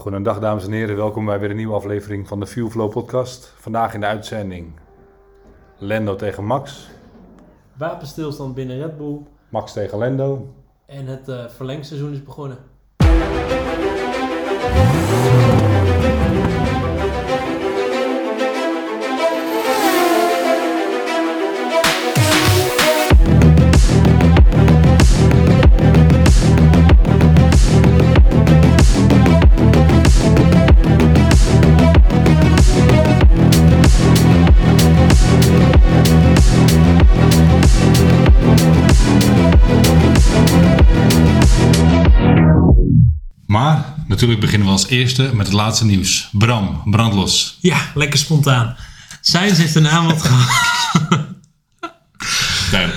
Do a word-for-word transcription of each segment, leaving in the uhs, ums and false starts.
Goedendag dames en heren, welkom bij weer een nieuwe aflevering van de Fuelflow podcast. Vandaag in de uitzending Lando tegen Max. Wapenstilstand binnen Red Bull. Max tegen Lando. En het uh, verlengseizoen is begonnen. Maar natuurlijk beginnen we als eerste met het laatste nieuws. Bram, brandlos. Ja, lekker spontaan. Sainz heeft een aanbod gehad. Nee.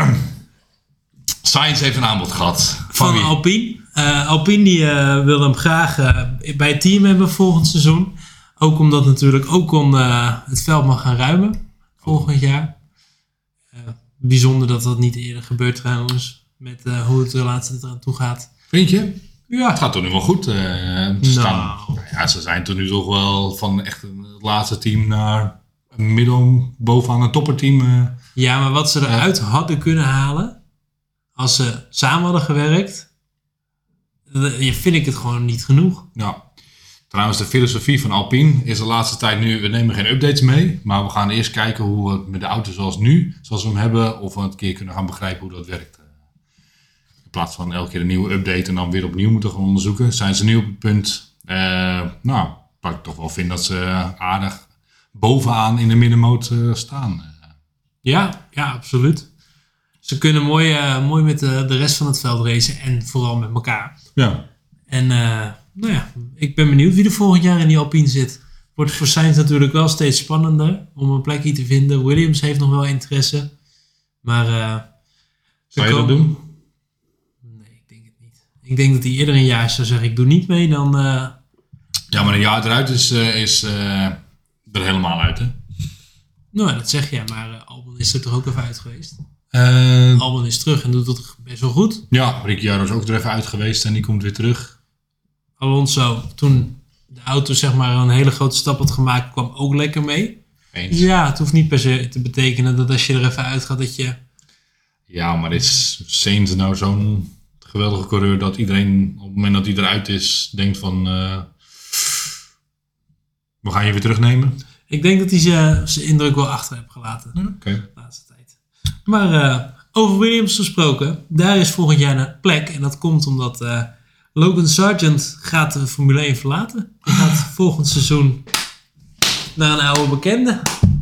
Sainz heeft een aanbod gehad. Van, Van wie? Alpine. Uh, Alpine die, uh, wil hem graag uh, bij het team hebben volgend seizoen. Ook omdat natuurlijk Ocon uh, het veld mag gaan ruimen. Volgend jaar. Uh, bijzonder dat dat niet eerder gebeurt trouwens. Met uh, hoe het de relatie eraan toe gaat. Vind je? Ja, het gaat toch nu wel goed. Uh, ze, staan, Nou. ja, ze zijn tot nu toch wel van echt het laatste team naar een middel bovenaan een topperteam. Uh. Ja, maar wat ze eruit hadden kunnen halen, als ze samen hadden gewerkt, dan vind ik het gewoon niet genoeg. Ja. Trouwens, de filosofie van Alpine is de laatste tijd nu, we nemen geen updates mee, maar we gaan eerst kijken hoe we het met de auto zoals nu, zoals we hem hebben, of we een keer kunnen gaan begrijpen hoe dat werkt. In plaats van elke keer een nieuwe update en dan weer opnieuw moeten gaan onderzoeken, zijn ze nu op het punt, uh, nou, waar ik toch wel vind dat ze aardig bovenaan in de middenmoot uh, staan. Ja, ja, absoluut. Ze kunnen mooi, uh, mooi met de, de rest van het veld racen en vooral met elkaar. Ja. En uh, nou ja, ik ben benieuwd wie er volgend jaar in die Alpine zit. Wordt voor Sainz natuurlijk wel steeds spannender om een plekje te vinden. Williams heeft nog wel interesse. Maar uh, zou je dat doen? Nee, ik denk het niet. Ik denk dat hij eerder een jaar zou zeggen, ik doe niet mee, dan... Uh... Ja, maar een jaar eruit is, uh, is uh, er helemaal uit, hè? Nou, dat zeg je, maar uh, Albon is er toch ook even uit geweest? Uh, Albon is terug en doet het best wel goed. Ja, Ricciardo is ook er even uit geweest en die komt weer terug. Alonso, toen de auto zeg maar een hele grote stap had gemaakt, kwam ook lekker mee. Eens. Ja, het hoeft niet per se te betekenen dat als je er even uit gaat dat je... Ja, maar is Sainz nou zo'n geweldige coureur dat iedereen op het moment dat hij eruit is denkt van... Uh, we gaan je weer terugnemen? Ik denk dat hij zijn indruk wel achter heeft gelaten. Oké. Okay. De laatste tijd. Maar uh, over Williams gesproken, daar is volgend jaar een plek. En dat komt omdat uh, Logan Sargent gaat de Formule één verlaten. Hij gaat volgend seizoen naar een oude bekende.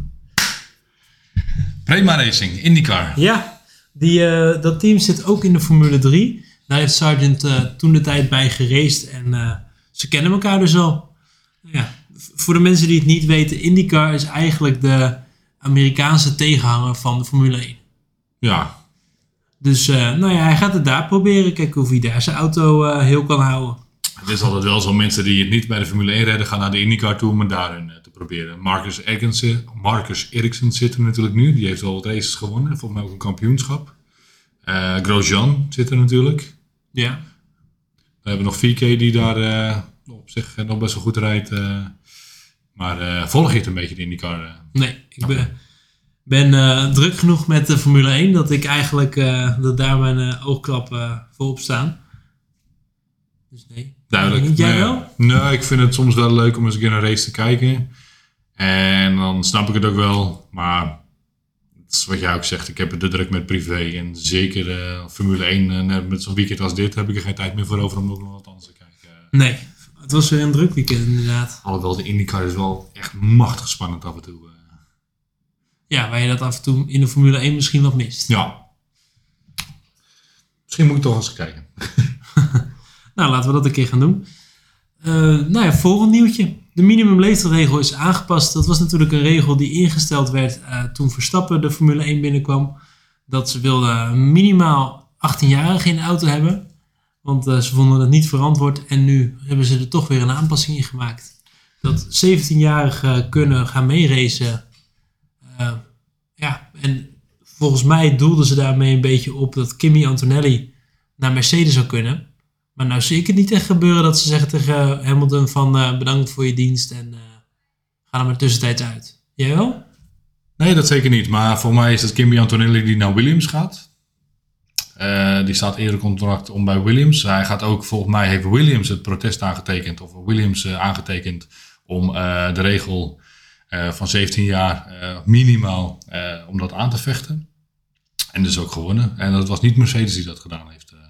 Prema Racing, IndyCar. Ja, die, uh, dat team zit ook in de Formule drie. Daar heeft Sargent uh, toen de tijd bij geraced. En uh, ze kennen elkaar dus al. Ja. Voor de mensen die het niet weten, IndyCar is eigenlijk de Amerikaanse tegenhanger van de Formule één. Ja. Dus uh, nou ja, hij gaat het daar proberen. Kijken of hij daar zijn auto uh, heel kan houden. Het is altijd wel zo, mensen die het niet bij de Formule één redden, gaan naar de IndyCar toe om het daarin uh, te proberen. Marcus Ericsson, Marcus Ericsson zit er natuurlijk nu. Die heeft al wat races gewonnen. Volgens mij ook een kampioenschap. Uh, Grosjean zit er natuurlijk. Ja. We hebben nog vier K die daar uh, op zich nog best wel goed rijdt. Uh, maar uh, volg je het een beetje de IndyCar? Uh? Nee, ik ben, ben uh, druk genoeg met de Formule één dat ik eigenlijk uh, dat daar mijn uh, oogklappen uh, voor op staan. Dus nee. Duidelijk. Niet jij nee, wel? Nee, ik vind het soms wel leuk om eens een keer een race te kijken. En dan snap ik het ook wel. Maar het is wat jij ook zegt, ik heb het te druk met privé. En zeker uh, Formule één, uh, met zo'n weekend als dit, heb ik er geen tijd meer voor over om ook nog wat anders te kijken. Nee, het was weer een druk weekend inderdaad. Alhoewel, de IndyCar is wel echt machtig spannend af en toe. Uh. Ja, waar je dat af en toe in de Formule één misschien wat mist. Ja. Misschien moet ik toch eens kijken. Nou, laten we dat een keer gaan doen. Uh, nou ja, volgend nieuwtje. De minimumleeftijdsregel is aangepast. Dat was natuurlijk een regel die ingesteld werd uh, toen Verstappen de Formule één binnenkwam. Dat ze wilden minimaal achttien-jarigen in de auto hebben. Want uh, ze vonden het niet verantwoord. En nu hebben ze er toch weer een aanpassing in gemaakt. Dat zeventien-jarigen kunnen gaan meeracen. Uh, ja, en volgens mij doelden ze daarmee een beetje op dat Kimi Antonelli naar Mercedes zou kunnen. Maar nou zie ik het niet echt gebeuren dat ze zeggen tegen Hamilton van uh, bedankt voor je dienst en uh, ga er maar tussentijds uit. Jij wel? Nee, dat zeker niet. Maar voor mij is het Kimi Antonelli die naar Williams gaat. Uh, die staat eerder contract om bij Williams. Hij gaat ook, volgens mij heeft Williams het protest aangetekend. Of Williams uh, aangetekend om uh, de regel uh, van zeventien jaar uh, minimaal uh, om dat aan te vechten. En dus ook gewonnen. En dat was niet Mercedes die dat gedaan heeft. Uh.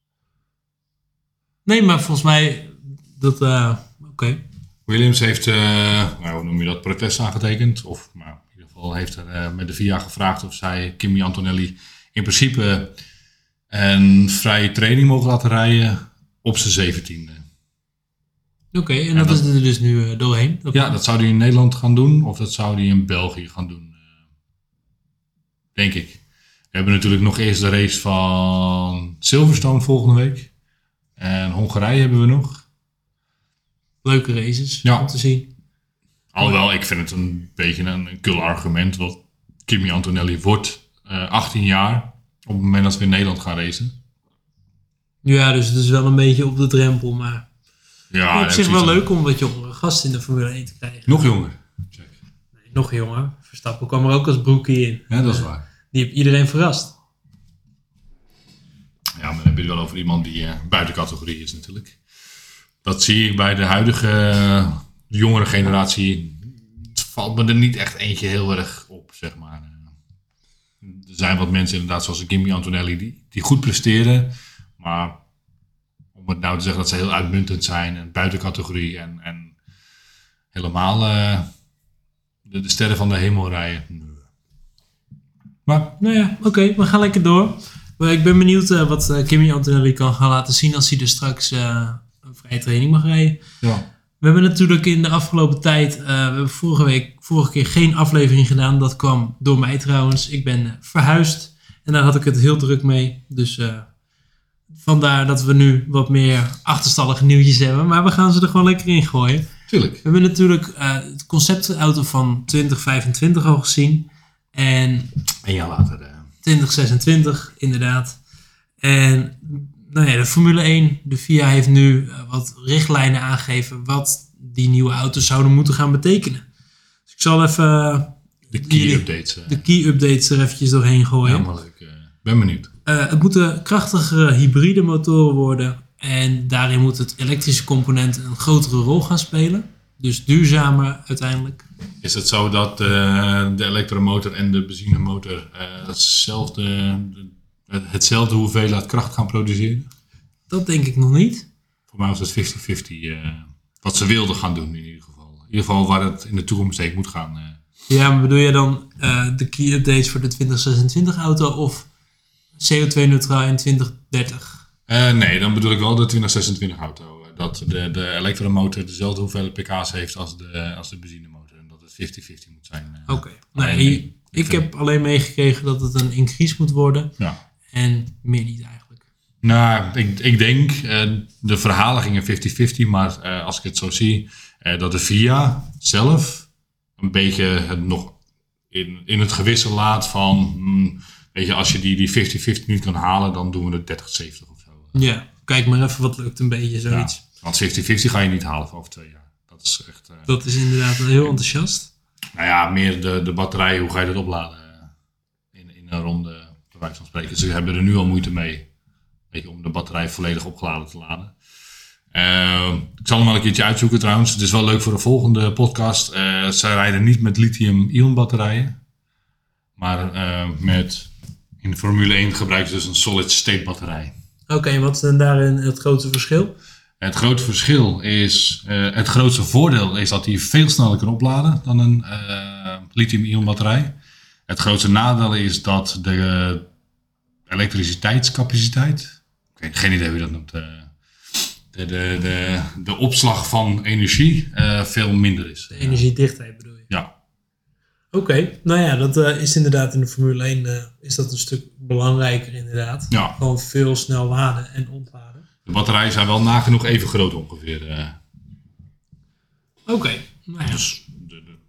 Nee, maar volgens mij dat... Uh, Oké. Okay. Williams heeft, uh, nou, hoe noem je dat, protest aangetekend. Of nou, in ieder geval heeft er uh, met de V I A gevraagd of zij Kimi Antonelli in principe een vrije training mogen laten rijden op zijn zeventiende. Oké, okay, en, en dat, dat is er dus nu uh, doorheen? Dat ja, kan. Dat zou hij in Nederland gaan doen of dat zou hij in België gaan doen. Uh, denk ik. We hebben natuurlijk nog eerst de race van Silverstone volgende week. En Hongarije hebben we nog. Leuke races ja. om te zien. Alhoewel, ik vind het een beetje een, een kul argument. Want Kimi Antonelli wordt uh, achttien jaar op het moment dat we in Nederland gaan racen. Ja, dus het is wel een beetje op de drempel. Maar ja, op zich wel leuk om wat jongere gasten in de Formule één te krijgen. Nog jonger. Check. Nee, nog jonger. Verstappen kwam er ook als broekie in. Ja, dat is waar. Die heeft iedereen verrast. Ja, maar dan heb je het wel over iemand die uh, buiten categorie is natuurlijk. Dat zie ik bij de huidige uh, jongere generatie. Het valt me er niet echt eentje heel erg op, zeg maar. Uh, er zijn wat mensen inderdaad zoals Kimi Antonelli die, die goed presteren. Maar om het nou te zeggen dat ze heel uitmuntend zijn en buiten categorie en, en helemaal uh, de, de sterren van de hemel rijden. Maar nou ja, oké, okay, we gaan lekker door. Ik ben benieuwd uh, wat uh, Kimi Antonelli kan gaan laten zien als hij er straks uh, een vrije training mag rijden. Ja. We hebben natuurlijk in de afgelopen tijd, uh, we hebben vorige week, vorige keer geen aflevering gedaan. Dat kwam door mij trouwens. Ik ben uh, verhuisd en daar had ik het heel druk mee. Dus uh, vandaar dat we nu wat meer achterstallige nieuwtjes hebben. Maar we gaan ze er gewoon lekker in gooien. Tuurlijk. We hebben natuurlijk uh, het conceptauto van twintig vijfentwintig al gezien. En een jaar later. Uh... twintig zesentwintig, inderdaad. En nou ja, de Formule één, de V I A heeft nu uh, wat richtlijnen aangegeven wat die nieuwe auto's zouden moeten gaan betekenen. Dus ik zal even uh, de key updates, uh. de key updates er eventjes doorheen gooien. Ja, maar leuk. Uh, ben benieuwd. Uh, het moeten krachtigere hybride motoren worden en daarin moet het elektrische component een grotere rol gaan spelen. Dus duurzamer uiteindelijk. Is het zo dat uh, de elektromotor en de benzinemotor uh, hetzelfde, de, hetzelfde hoeveelheid kracht gaan produceren? Dat denk ik nog niet. Voor mij was het vijftig vijftig uh, wat ze wilden gaan doen in ieder geval. In ieder geval waar het in de toekomst heen moet gaan. Uh. Ja, maar bedoel je dan uh, de key updates voor de twintig zesentwintig auto of C O twee neutraal in twintig dertig? Uh, nee, dan bedoel ik wel de twintig zesentwintig auto. Dat de, de elektromotor dezelfde hoeveelheid pk's heeft als de, als de benzinemotor. En dat het vijftig vijftig moet zijn. Oké. Okay. Nee, ik, ik heb alleen meegekregen dat het een increase moet worden. Ja. En meer niet eigenlijk. Nou, ik, ik denk, uh, de verhalen gingen vijftig vijftig. Maar uh, als ik het zo zie, uh, dat de V I A zelf een beetje het nog in, in het gewissel laat van... Hmm, weet je, als je die, die vijftig vijftig niet kan halen, dan doen we het dertig zeventig of zo. Ja, kijk maar even wat lukt een beetje, zoiets. Ja. Want vijftig vijftig ga je niet halen voor over twee jaar. Dat is echt... Uh, dat is inderdaad heel enthousiast. Nou ja, meer de, de batterij, hoe ga je dat opladen? In, in een ronde, bij wijze van spreken. Ze hebben er nu al moeite mee. Weet je, om de batterij volledig opgeladen te laden. Uh, ik zal hem wel een keertje uitzoeken trouwens. Het is wel leuk voor de volgende podcast. Uh, zij rijden niet met lithium-ion batterijen. Maar uh, met... In de Formule één gebruiken ze dus een solid-state batterij. Oké, okay, en wat is dan daarin het grootste verschil? Het grote verschil is, uh, het grootste voordeel is dat hij veel sneller kan opladen dan een uh, lithium-ion batterij. Het grootste nadeel is dat de uh, elektriciteitscapaciteit, ik heb geen idee hoe je dat noemt, uh, de, de, de, de opslag van energie uh, veel minder is. De energiedichtheid bedoel je? Ja. Oké, okay. Nou ja, dat uh, is inderdaad in de Formule één uh, is dat een stuk belangrijker inderdaad. Ja. Gewoon veel snel laden en ontladen. De batterijen zijn wel nagenoeg even groot ongeveer. Uh. Oké. Okay. Nou ja. Dus, de, de.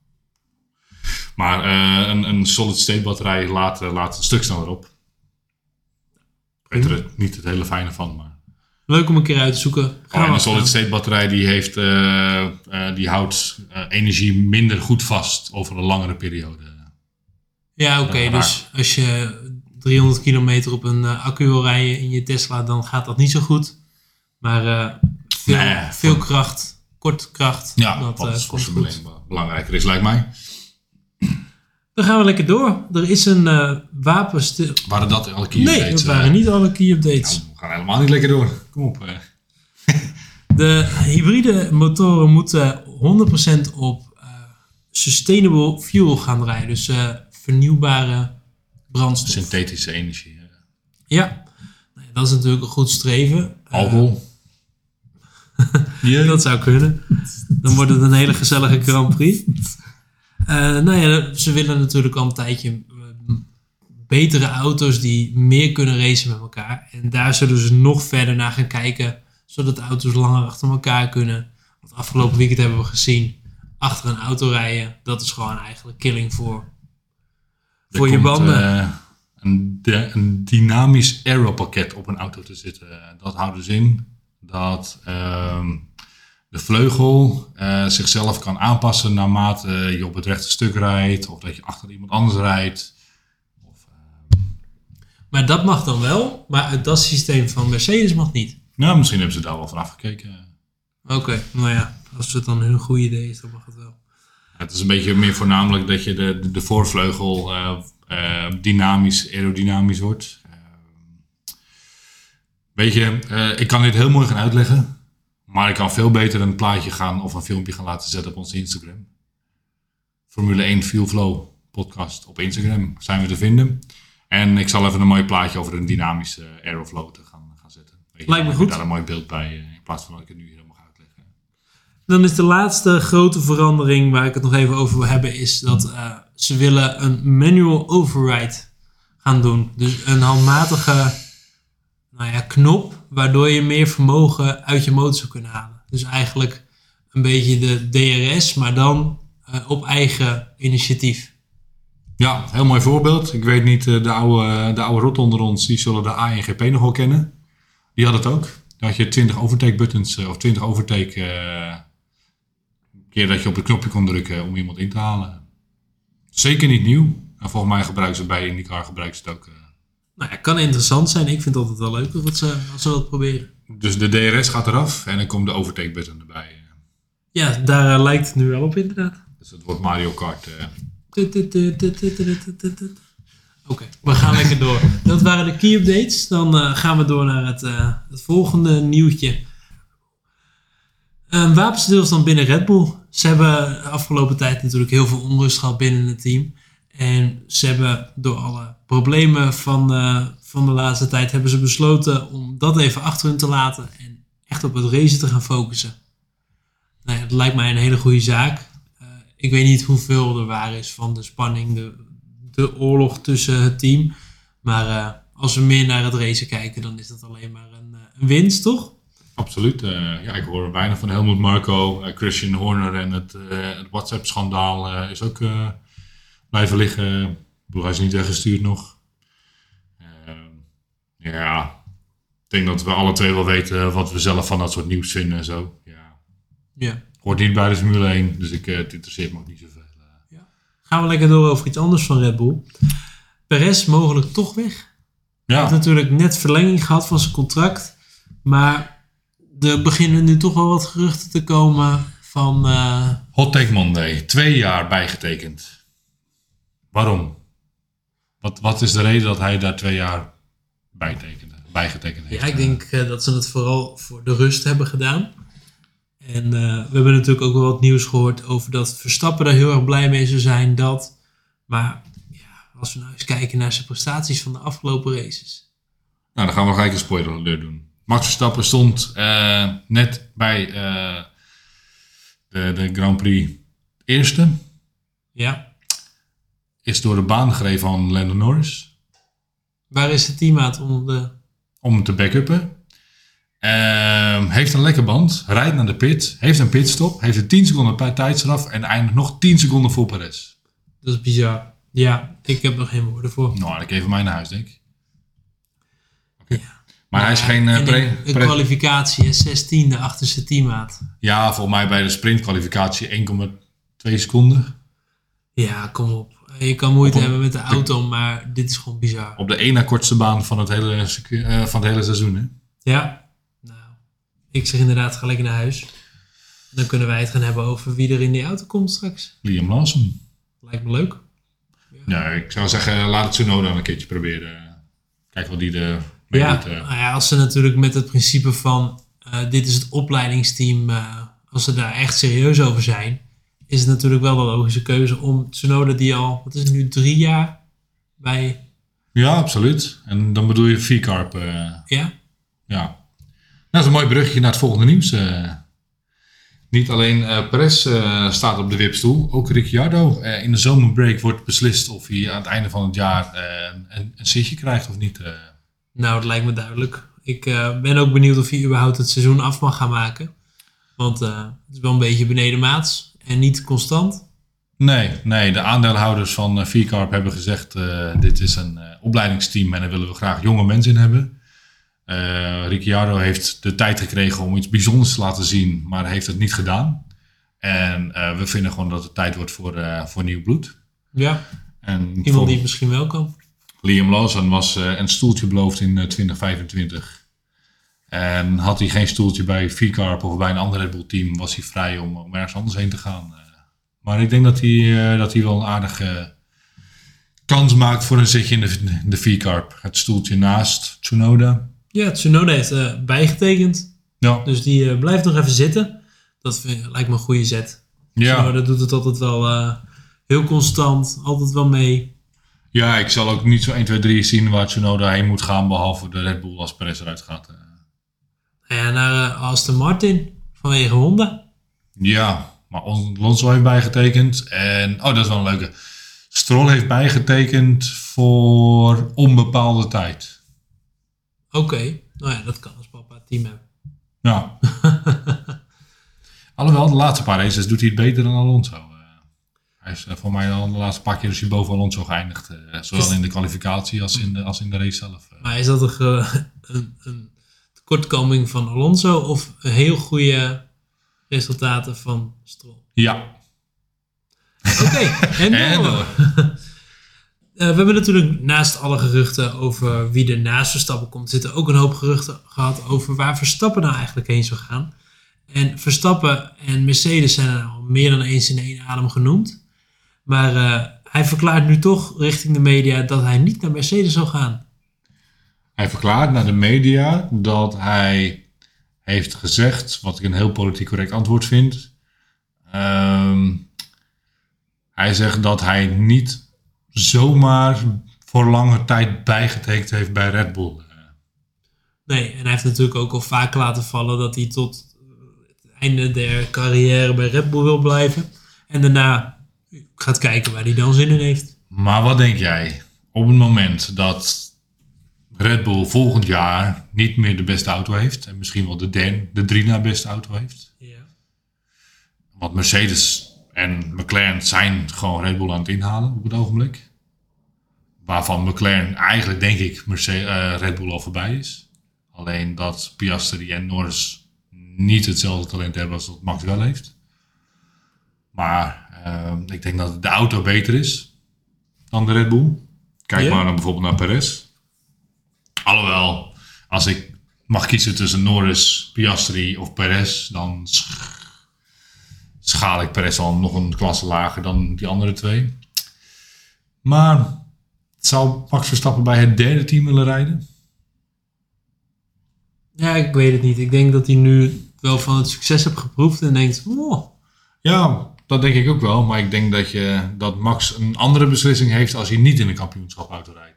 Maar uh, een, een solid-state batterij laat, uh, laat een stuk sneller op. Ik weet er het, niet het hele fijne van, maar... Leuk om een keer uit te zoeken. Oh, Gaan en we een solid afgaan. state batterij die, heeft, uh, uh, die houdt uh, energie minder goed vast over een langere periode. Ja, oké. Okay, ja, dus als je driehonderd kilometer op een uh, accu wil rijden in je Tesla, dan gaat dat niet zo goed. Maar uh, veel, nee, veel voor... kracht, kort kracht. Ja, dat wat uh, voor komt Formule goed. één belangrijker is, lijkt mij. Dan gaan we lekker door. Er is een uh, wapenstil... Waren dat alle key nee, updates? dat waren uh, niet alle key updates. Nou, we gaan helemaal niet lekker door. Kom op. Uh. De hybride motoren moeten honderd procent op uh, sustainable fuel gaan draaien. Dus uh, vernieuwbare brandstof. Synthetische energie. Uh. Ja, dat is natuurlijk een goed streven. Alcohol. Uh, dat zou kunnen. Dan wordt het een hele gezellige Grand Prix. Uh, nou ja, ze willen natuurlijk al een tijdje uh, betere auto's die meer kunnen racen met elkaar. En daar zullen ze nog verder naar gaan kijken, zodat de auto's langer achter elkaar kunnen. Want afgelopen weekend hebben we gezien, achter een auto rijden, dat is gewoon eigenlijk killing voor, voor je komt, banden. Uh, een, de, een dynamisch aeropakket op een auto te zitten. Dat houdt dus in dat uh, de vleugel uh, zichzelf kan aanpassen naarmate je op het rechte stuk rijdt, of dat je achter iemand anders rijdt. Of, uh... Maar dat mag dan wel, maar uit dat systeem van Mercedes mag niet. Nou, misschien hebben ze daar wel van afgekeken. Oké, okay, nou ja, als het dan hun goede idee is, dan mag het wel. Het is een beetje meer voornamelijk dat je de, de, de voorvleugel uh, uh, dynamisch, aerodynamisch wordt. Uh, weet je, uh, ik kan dit heel mooi gaan uitleggen, maar ik kan veel beter een plaatje gaan of een filmpje gaan laten zetten op onze Instagram. Formule één Fuel Flow podcast op Instagram zijn we te vinden. En ik zal even een mooi plaatje over een dynamische aeroflow te gaan, gaan zetten. Weet je, lijkt me dan heb goed. je daar een mooi beeld bij, in plaats van dat ik het nu hier helemaal ga uitleggen. Dan is de laatste grote verandering waar ik het nog even over wil hebben, is dat uh, ze willen een manual override gaan doen. Dus een handmatige nou ja, knop, waardoor je meer vermogen uit je motor zou kunnen halen. Dus eigenlijk een beetje de D R S, maar dan uh, op eigen initiatief. Ja, heel mooi voorbeeld. Ik weet niet, de oude, de oude rot onder ons, die zullen de A N G P nog wel kennen. Die had het ook. Dan had je twintig overtake buttons of twintig overtake uh, keer dat je op het knopje kon drukken om iemand in te halen. Zeker niet nieuw. En volgens mij gebruiken ze bij IndyCar gebruiken ze het ook. Uh. Nou ja, kan interessant zijn. Ik vind het altijd wel leuk als ze, als ze dat proberen. Dus de D R S gaat eraf en dan komt de overtake button erbij. Uh. Ja, daar uh, lijkt het nu wel op inderdaad. Dus het wordt Mario Kart. Uh. Oké, okay, we gaan lekker door. Dat waren de key updates. Dan uh, gaan we door naar het, uh, het volgende nieuwtje. Een wapenstilstand binnen Red Bull. Ze hebben de afgelopen tijd natuurlijk heel veel onrust gehad binnen het team. En ze hebben door alle problemen van, uh, van de laatste tijd hebben ze besloten om dat even achter hun te laten en echt op het racen te gaan focussen. Nou ja, dat lijkt mij een hele goede zaak. Uh, ik weet niet hoeveel er waar is van de spanning, de, de oorlog tussen het team. Maar uh, als we meer naar het racen kijken, dan is dat alleen maar een, uh, een winst, toch? Absoluut. Uh, ja, ik hoor weinig van Helmut Marko, uh, Christian Horner en het, uh, het WhatsApp-schandaal uh, is ook uh, blijven liggen. Ik bedoel, hij is niet weggestuurd nog. Uh, ja, ik denk dat we alle twee wel weten wat we zelf van dat soort nieuws vinden en zo. Ja. Ja. Hoort niet bij de Formule één, dus ik, uh, het interesseert me ook niet zoveel. Uh. Ja. Gaan we lekker door over iets anders van Red Bull. Perez mogelijk toch weg. Hij Ja. heeft natuurlijk net verlenging gehad van zijn contract. Maar er beginnen nu toch wel wat geruchten te komen van... Uh... Hot Take Monday. Twee jaar bijgetekend. Waarom? Wat, wat is de reden dat hij daar twee jaar bijtekende, bijgetekend heeft? Ja, ik denk uh, dat ze het vooral voor de rust hebben gedaan. En uh, we hebben natuurlijk ook wel wat nieuws gehoord over dat Verstappen daar heel erg blij mee zou zijn. Dat, maar ja, als we nou eens kijken naar zijn prestaties van de afgelopen races. Nou, dan gaan we gelijk een spoiler alert doen. Max Verstappen stond uh, net bij uh, de, de Grand Prix eerste. Ja. Is door de baan gereden van Lando Norris. Waar is het teammaat om de... Om hem te backuppen. Uh, heeft een lekke band. Rijdt naar de pit. Heeft een pitstop. Heeft er tien seconden per tijdstraf. En eindigt nog tien seconden voor Perez. Dat is bizar. Ja, ik heb nog geen woorden voor. Nou, dan even mij naar huis, denk ik. Okay. Ja. Maar hij is geen uh, en pre, in, in pre- kwalificatie is zestiende achter zijn teammaat. Ja, volgens mij bij de sprintkwalificatie één komma twee seconden. Ja, kom op. Je kan moeite Op een- hebben met de auto, maar dit is gewoon bizar. Op de één na kortste baan van het hele, circuit- uh, van het hele seizoen. Hè? Ja, nou, ik zeg inderdaad, ga lekker naar huis. Dan kunnen wij het gaan hebben over wie er in die auto komt straks. Liam Lawson. Lijkt me leuk. Ja, ik zou zeggen, laat het Tsunoda een keertje proberen. Kijk wat die er mee Ja, doet. Uh. nou ja, als ze natuurlijk met het principe van uh, dit is het opleidingsteam, uh, als ze daar echt serieus over zijn, is het natuurlijk wel de logische keuze om Tsunoda die al, wat is het nu, drie jaar bij... Ja, absoluut. En dan bedoel je V-Carb. Uh, Ja? Ja. Nou, dat is een mooi bruggetje naar het volgende nieuws. Uh, niet alleen uh, Perez uh, staat op de wipstoel, ook Ricciardo. Uh, in de zomerbreak wordt beslist of hij aan het einde van het jaar uh, een, een zitje krijgt of niet. Uh. Nou, dat lijkt me duidelijk. Ik uh, ben ook benieuwd of hij überhaupt het seizoen af mag gaan maken. Want uh, het is wel een beetje benedenmaats en niet constant. Nee, nee, de aandeelhouders van uh, V-Carb hebben gezegd, uh, dit is een uh, opleidingsteam en daar willen we graag jonge mensen in hebben. Uh, Ricciardo heeft de tijd gekregen om iets bijzonders te laten zien, maar heeft het niet gedaan. En uh, we vinden gewoon dat het tijd wordt voor, uh, voor nieuw bloed. Ja, En iemand voor die het misschien wel kan. Liam Lawson was uh, een stoeltje beloofd in uh, twintig vijfentwintig. En had hij geen stoeltje bij V-Carb of bij een ander Red Bull team, was hij vrij om, om ergens anders heen te gaan. Uh, maar ik denk dat hij, uh, dat hij wel een aardige kans maakt voor een zitje in de, de V-Carb. Het stoeltje naast Tsunoda. Ja, Tsunoda heeft uh, bijgetekend. Ja. Dus die uh, blijft nog even zitten. Dat vind, lijkt me een goede zet. Ja. Tsunoda doet het altijd wel uh, heel constant. Altijd wel mee. Ja, ik zal ook niet zo één, twee, drie zien waar Tsunoda heen moet gaan, behalve de Red Bull als Perez eruit gaat. Ja, naar uh, Aston Martin vanwege Honda. Ja, maar Alonso heeft bijgetekend. En, oh, dat is wel een leuke. Stroll heeft bijgetekend voor onbepaalde tijd. Oké, okay. Nou ja, dat kan als papa het team hebben. Ja. Alhoewel, de laatste paar races doet hij het beter dan Alonso. Uh, hij is uh, voor mij al de laatste paar keer is hij boven Alonso geëindigd. Uh, zowel in de kwalificatie als in de, als in de race zelf. Uh. Maar is dat een, uh, een, een tekortkoming van Alonso of een heel goede resultaten van Stroll? Ja. Oké, okay, en door. En door. Uh, we hebben natuurlijk naast alle geruchten over wie er naast Verstappen komt, zitten ook een hoop geruchten gehad over waar Verstappen nou eigenlijk heen zou gaan. En Verstappen en Mercedes zijn er al meer dan eens in één adem genoemd. Maar uh, hij verklaart nu toch richting de media dat hij niet naar Mercedes zal gaan. Hij verklaart naar de media dat hij heeft gezegd, wat ik een heel politiek correct antwoord vind. Um, hij zegt dat hij niet zomaar voor lange tijd bijgetekend heeft bij Red Bull. Nee, en hij heeft natuurlijk ook al vaak laten vallen dat hij tot het einde der carrière bij Red Bull wil blijven. En daarna gaat kijken waar hij dan zin in heeft. Maar wat denk jij? Op het moment dat Red Bull volgend jaar niet meer de beste auto heeft. En misschien wel de, den, de drie na beste auto heeft. Ja. Want Mercedes en McLaren zijn gewoon Red Bull aan het inhalen op het ogenblik. Waarvan McLaren eigenlijk denk ik Mercedes, uh, Red Bull al voorbij is. Alleen dat Piastri en Norris niet hetzelfde talent hebben als dat Max wel heeft. Maar uh, ik denk dat de auto beter is dan de Red Bull. Kijk ja. maar dan bijvoorbeeld naar Perez. Alhoewel, als ik mag kiezen tussen Norris, Piastri of Perez, dan sch- schaal ik Perez al nog een klasse lager dan die andere twee. Maar zou Max Verstappen bij het derde team willen rijden? Ja, ik weet het niet. Ik denk dat hij nu wel van het succes heeft geproefd en denkt, oh. Ja, dat denk ik ook wel. Maar ik denk dat, je, dat Max een andere beslissing heeft als hij niet in een kampioenschapauto rijdt.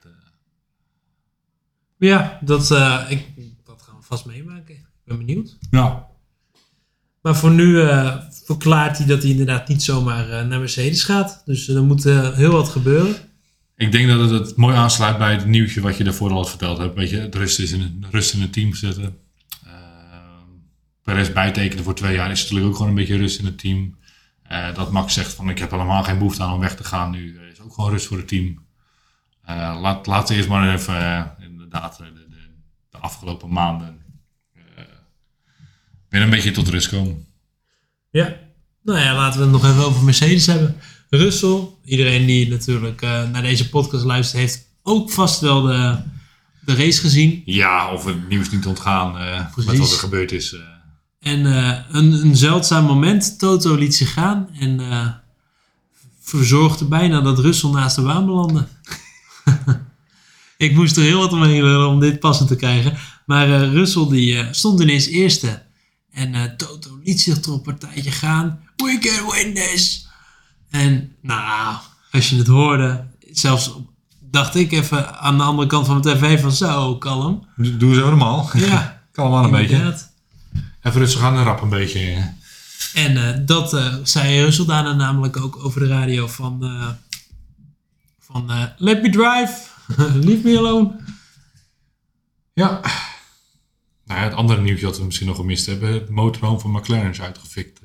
Ja, dat, uh, ik, dat gaan we vast meemaken. Ik ben benieuwd. Ja. Maar voor nu uh, verklaart hij dat hij inderdaad niet zomaar uh, naar Mercedes gaat. Dus uh, er moet uh, heel wat gebeuren. Ik denk dat het, het mooi aansluit bij het nieuwtje wat je daarvoor al had verteld hebt. Weet je, het rust, is in het, rust in het team zetten. Uh, Perez bijtekenen voor twee jaar is natuurlijk ook gewoon een beetje rust in het team. Uh, dat Max zegt van ik heb helemaal geen behoefte aan om weg te gaan nu. Uh, is ook gewoon rust voor het team. Uh, laat, laat eerst maar even uh, inderdaad de, de, de afgelopen maanden uh, weer een beetje tot rust komen. Ja, nou ja, laten we het nog even over Mercedes hebben. Russell, iedereen die natuurlijk uh, naar deze podcast luistert, heeft ook vast wel de, de race gezien. Ja, of het nieuws niet ontgaan uh, met wat er gebeurd is. Uh. En uh, een, een zeldzaam moment. Toto liet zich gaan en uh, verzorgde bijna dat Russell naast de baan belandde. Ik moest er heel wat omheen lullen om dit passend te krijgen. Maar uh, Russell die, uh, stond ineens eerste. En uh, Toto liet zich er op een partijtje gaan. We can win this! En nou, als je het hoorde, zelfs dacht ik even aan de andere kant van de tv van zo, kalm. Doe ze allemaal. Ja, kalm aan een inderdaad. beetje. Even rustig aan en rap een beetje. En uh, dat uh, zei Russell daarna namelijk ook over de radio van, uh, van uh, let me drive, leave me alone. Ja. Nou ja, het andere nieuwtje dat we misschien nog gemist hebben, het motorhome van McLaren is uitgefikt. Uh,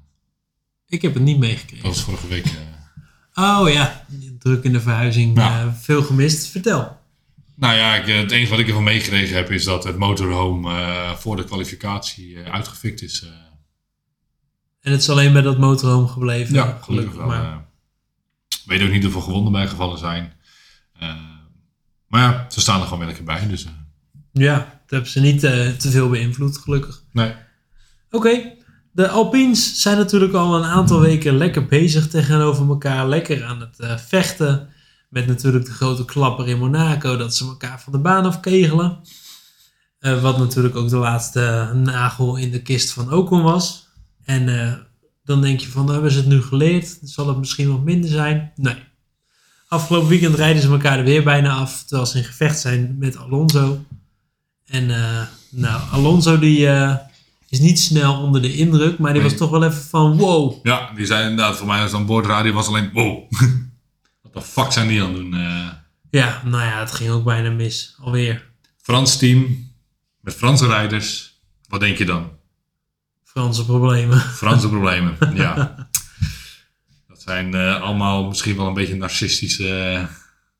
ik heb het niet meegekregen. Dat was vorige week. Uh... Oh ja, druk in de verhuizing, ja. uh, veel gemist. Vertel. Nou ja, ik, het enige wat ik ervan meegekregen heb is dat het motorhome uh, voor de kwalificatie uh, uitgefikt is. Uh. En het is alleen bij dat motorhome gebleven? Ja, gelukkig wel. Maar... Uh, weet ook niet hoeveel gewonden bijgevallen zijn. Uh, maar ja, ze staan er gewoon weer lekker bij. Dus, uh. Ja, dat hebben ze niet uh, te veel beïnvloed, gelukkig. Nee. Oké, okay. De Alpines zijn natuurlijk al een aantal weken lekker bezig tegenover elkaar. Lekker aan het uh, vechten. Met natuurlijk de grote klapper in Monaco. Dat ze elkaar van de baan afkegelen. Uh, wat natuurlijk ook de laatste nagel in de kist van Ocon was. En uh, dan denk je van, hebben ze het nu geleerd? Zal het misschien wat minder zijn? Nee. Afgelopen weekend rijden ze elkaar er weer bijna af. Terwijl ze in gevecht zijn met Alonso. En uh, nou, Alonso die... Uh, is niet snel onder de indruk, maar die nee. was toch wel even van wow. Ja, die zei inderdaad, voor mij als aan boordradio was alleen wow. Wat de fuck zijn die aan het doen? Uh... Ja, nou ja, het ging ook bijna mis. Alweer. Frans team, met Franse rijders. Wat denk je dan? Franse problemen. Franse problemen, ja. Dat zijn uh, allemaal misschien wel een beetje narcistische uh,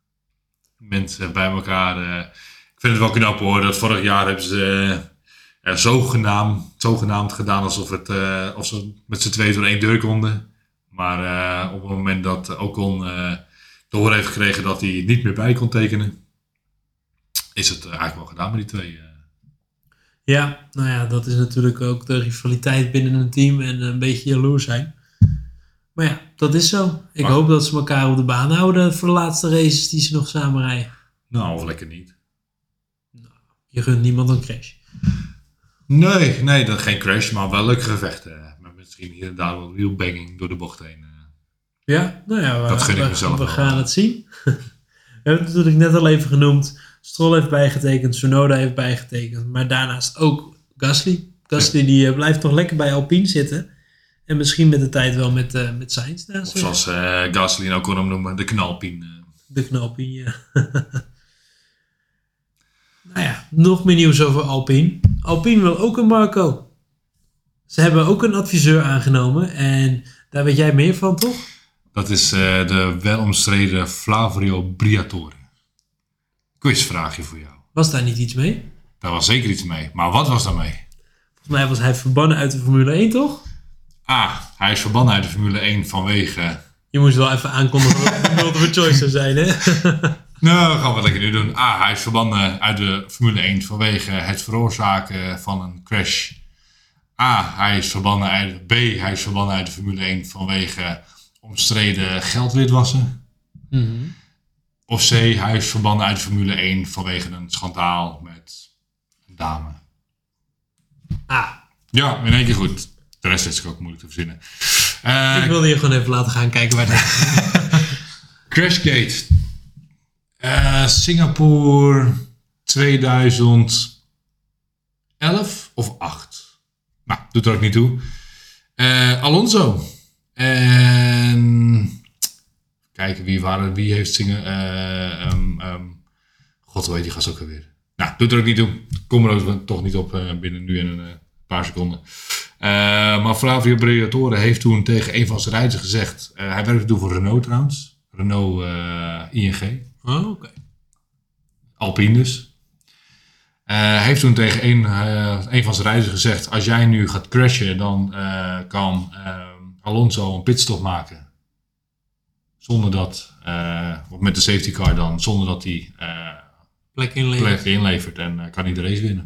mensen bij elkaar. Uh. Ik vind het wel knap hoor, dat vorig jaar hebben ze... Uh, Ja, zogenaamd, zogenaamd gedaan alsof het, uh, of ze met z'n tweeën door één deur konden. Maar uh, op het moment dat Ocon uh, te horen heeft gekregen dat hij niet meer bij kon tekenen, is het uh, eigenlijk wel gedaan met die twee. Uh. Ja, nou ja, dat is natuurlijk ook de rivaliteit binnen een team en een beetje jaloers zijn. Maar ja, dat is zo. Ik maar, hoop dat ze elkaar op de baan houden voor de laatste races die ze nog samen rijden. Nou, of lekker niet. Nou, je gunt niemand een crash. Nee, nee, dat geen crash, maar wel leuke gevechten. Maar misschien hier en daar wel wheelbanging door de bocht heen. Ja, nou ja, we, dat gun ik we, mezelf we wel. gaan het zien. We hebben het natuurlijk net al even genoemd. Stroll heeft bijgetekend, Tsunoda heeft bijgetekend. Maar daarnaast ook Gasly. Gasly ja. die uh, blijft nog lekker bij Alpine zitten. En misschien met de tijd wel met, uh, met Sainz. Of zoals uh, Gasly nou kon hem noemen, de knalpien. Uh. De knalpien, ja. Nou ja, nog meer nieuws over Alpine. Alpine wil ook een Marco. Ze hebben ook een adviseur aangenomen. En daar weet jij meer van, toch? Dat is uh, de welomstreden Flavio Briatore. Quizvraagje voor jou. Was daar niet iets mee? Daar was zeker iets mee. Maar wat was daar mee? Volgens mij was hij verbannen uit de Formule één, toch? Ah, hij is verbannen uit de Formule één vanwege... Je moest wel even aankondigen dat het multiple choice zou zijn, hè? Nou, gaan we het lekker nu doen. A, hij is verbannen uit de Formule één vanwege het veroorzaken van een crash. A, hij is verbannen uit... B, hij is verbannen uit de Formule één vanwege omstreden geldwitwassen. Mm-hmm. Of C, hij is verbannen uit de Formule één vanwege een schandaal met een dame. A. Ja, in één keer goed. De rest is ook moeilijk te verzinnen. Uh, Ik wilde je gewoon even laten gaan kijken waar het Crashgate. Uh, Singapore tweeduizend elf of acht. Nou, doet er ook niet toe. Uh, Alonso. En... Kijken, wie, waren, wie heeft zingen... Uh, um, um, God, hoe heet die gast ook alweer. Nou, doet er ook niet toe. Kom er ook toch niet op uh, binnen nu en een uh, paar seconden. Uh, maar Flavio Briatore heeft toen tegen een van zijn rijders gezegd... Uh, hij werkte toen voor Renault trouwens. Renault uh, I N G. Oh, oké. Okay. Alpine dus. Hij uh, heeft toen tegen een, uh, een van zijn rijders gezegd... als jij nu gaat crashen, dan uh, kan uh, Alonso een pitstop maken. Zonder dat... Uh, of met de safety car dan, zonder dat hij uh, plek inlevert. plek inlevert en uh, kan hij de race winnen.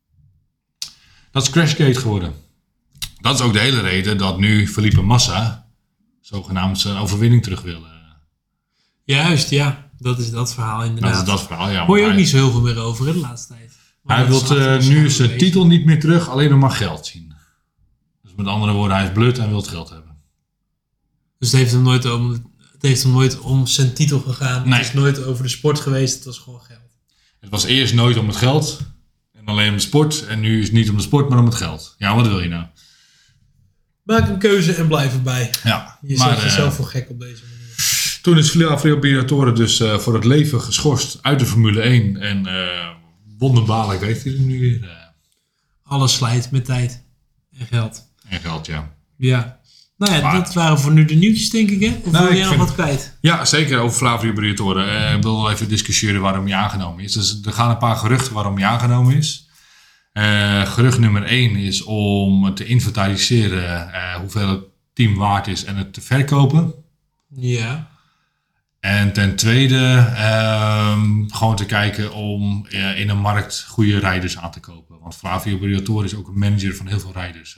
Dat is Crashgate geworden. Dat is ook de hele reden dat nu Felipe Massa zogenaamd zijn overwinning terug wil. Uh. Juist, ja. Dat is dat verhaal inderdaad. Dat is dat verhaal, ja. Hoor je ook hij, niet zo heel veel meer over hè, de laatste tijd. Maar hij wil uh, nu zijn titel niet meer terug, alleen nog maar geld zien. Dus met andere woorden, hij is blut en wil het geld hebben. Dus het heeft hem nooit om, het heeft hem nooit om zijn titel gegaan. Nee. Het is nooit over de sport geweest, het was gewoon geld. Het was eerst nooit om het geld en alleen om de sport. En nu is het niet om de sport, maar om het geld. Ja, wat wil je nou? Maak een keuze en blijf erbij. Ja, Je maar, zet jezelf uh, voor gek op deze manier. Toen is Flavio Briatore dus uh, voor het leven geschorst uit de Formule één. En uh, wonderbaarlijk weet hij er nu weer. Uh, Alles slijt met tijd en geld. en geld, ja. Ja. Nou ja, Maar, dat waren voor nu de nieuwtjes, denk ik, hè? Of nou, wil jij ik nog vind- wat kwijt? Ja, zeker over Flavio Briatore. Uh, ik wil wel even discussiëren waarom hij aangenomen is. Dus er gaan een paar geruchten waarom hij aangenomen is. Uh, gerucht nummer één is om te inventariseren uh, hoeveel het team waard is en het te verkopen. Ja. En ten tweede um, gewoon te kijken om uh, in een markt goede rijders aan te kopen. Want Flavio Briatore is ook een manager van heel veel rijders. Uh.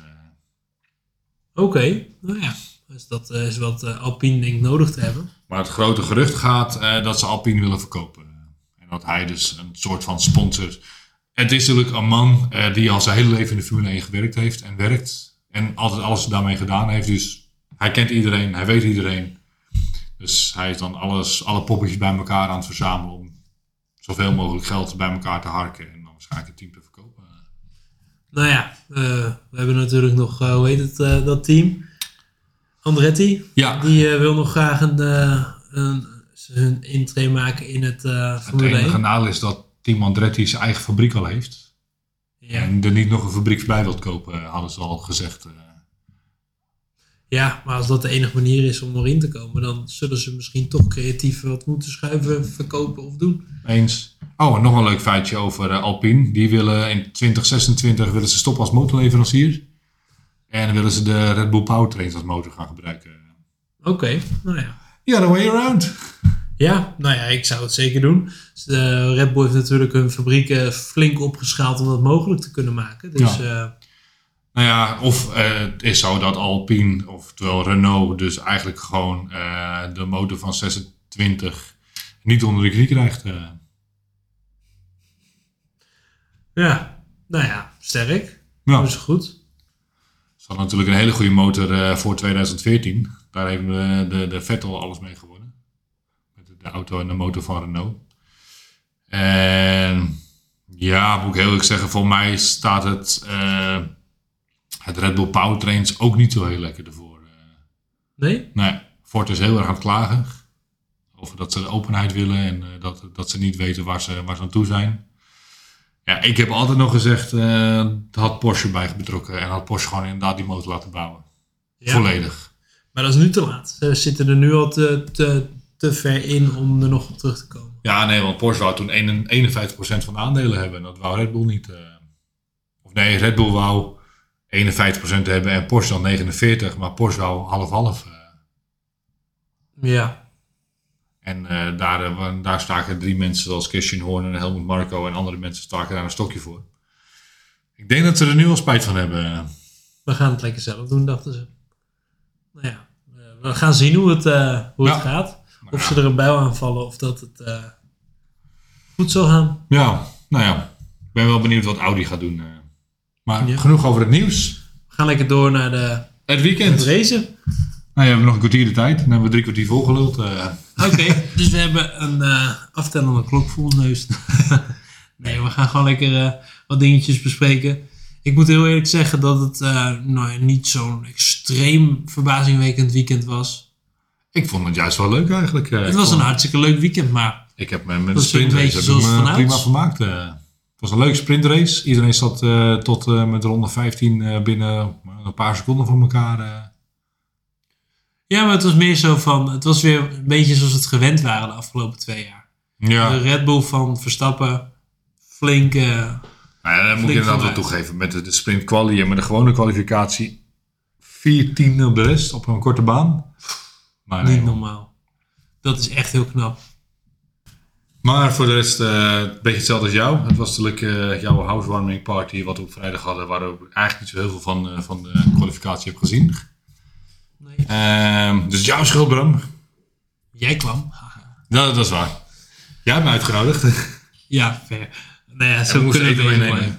Oké, okay. Nou ja. Dus dat uh, is wat uh, Alpine denk ik nodig te hebben. Maar het grote gerucht gaat uh, dat ze Alpine willen verkopen. En dat hij dus een soort van sponsor... Het is natuurlijk een man uh, die al zijn hele leven in de Formule één gewerkt heeft en werkt. En altijd alles daarmee gedaan heeft. Dus hij kent iedereen, hij weet iedereen. Dus hij is dan alles, alle poppetjes bij elkaar aan het verzamelen om zoveel mogelijk geld bij elkaar te harken. En dan waarschijnlijk het team te verkopen. Nou ja, uh, we hebben natuurlijk nog, uh, hoe heet het, uh, dat team? Andretti. Ja. Die uh, wil nog graag een, uh, een, hun intree maken in het uh, Het Formule enige één. nadeel is dat Team Andretti zijn eigen fabriek al heeft. Ja. En er niet nog een fabriek bij wilt kopen, hadden ze al gezegd. Uh. ja, maar als dat de enige manier is om erin te komen, dan zullen ze misschien toch creatief wat moeten schuiven, verkopen of doen. Eens. Oh, en nog een leuk feitje over uh, Alpine. Die willen in twintig zesentwintig willen ze stoppen als motorleverancier. En dan willen ze de Red Bull Powertrains als motor gaan gebruiken. Oké, okay, nou ja. Ja, the way around. Ja, nou ja, ik zou het zeker doen. De Red Bull heeft natuurlijk hun fabrieken flink opgeschaald om dat mogelijk te kunnen maken. Dus, Ja. uh, Nou ja, of uh, het is zo dat Alpine, oftewel Renault, dus eigenlijk gewoon uh, de motor van zesentwintig niet onder de knie krijgt. Uh. ja, nou ja, sterk. Ja. Dat is goed. Ze hadden natuurlijk een hele goede motor uh, voor twintig veertien. Daar heeft de, de, de Vettel alles mee gewonnen. Met de auto en de motor van Renault. En ja, moet ik heel eerlijk zeggen, voor mij staat het, uh, het Red Bull Powertrains ook niet zo heel lekker ervoor. Uh, Nee? nee, Ford is heel erg aan het klagen. Over dat ze de openheid willen en uh, dat, dat ze niet weten waar ze, waar ze aan toe zijn. Ja, ik heb altijd nog gezegd, uh, had Porsche bij betrokken en had Porsche gewoon inderdaad die motor laten bouwen. Ja. Volledig. Maar dat is nu te laat. Ze zitten er nu al te, te, te ver in om er nog op terug te komen. Ja, nee, want Porsche wou toen eenenvijftig procent van de aandelen hebben. En dat wou Red Bull niet. Uh, of nee, Red Bull wou eenenvijftig procent hebben en Porsche dan negenenveertig. Maar Porsche wou half-half. Uh. Ja. En uh, daar, uh, daar staken drie mensen zoals Christian Horner en Helmut Marko en andere mensen staken daar een stokje voor. Ik denk dat ze er nu al spijt van hebben. We gaan het lekker zelf doen, dachten ze. Nou ja, we gaan zien hoe het, uh, hoe Ja. het gaat. Of Ja. ze er een bijl aanvallen of dat het uh, goed zal gaan. Ja, nou ja. Ik ben wel benieuwd wat Audi gaat doen. Uh. Maar Ja. genoeg over het nieuws. We gaan lekker door naar de, Het het weekend. racen. Nou, ja, we hebben nog een kwartier de tijd. Dan hebben we drie kwartier volgeluld. Uh. Oké, okay, dus we hebben een uh, aftellende klok voor ons neus. Nee, we gaan gewoon lekker uh, wat dingetjes bespreken. Ik moet heel eerlijk zeggen dat het uh, nou ja, niet zo'n extreem verbazingwekkend weekend was. Ik vond het juist wel leuk eigenlijk. Uh, Het ik was vond- een hartstikke leuk weekend, maar Ik heb me met Dat de is een sprintrace beetje heb ik me zoals vanouds. prima vermaakt. Uh, het was een leuke sprintrace. Iedereen zat uh, tot uh, met ronde vijftien uh, binnen uh, een paar seconden van elkaar. Uh. ja, maar het was meer zo van, het was weer een beetje zoals we het gewend waren de afgelopen twee jaar. Ja. De Red Bull van Verstappen, flink uh, Nou ja, dat moet ik Flink inderdaad wel vooruit. toegeven. Met de, de sprint quali en met de gewone kwalificatie. vier tiende op de rest op een korte baan. Maar, nee, Niet normaal. Dat is echt heel knap. maar voor de rest uh, een beetje hetzelfde als jou. Het was natuurlijk uh, jouw housewarming party wat we op vrijdag hadden. Waar ik eigenlijk niet zo heel veel van, uh, van de kwalificatie heb gezien. Nee. Uh, dus jouw schuld, Bram. Jij kwam. Ja, dat is waar. Jij hebt me uitgenodigd. Ja, fair. Nou ja, En zo we moesten kunnen we eten het meenemen.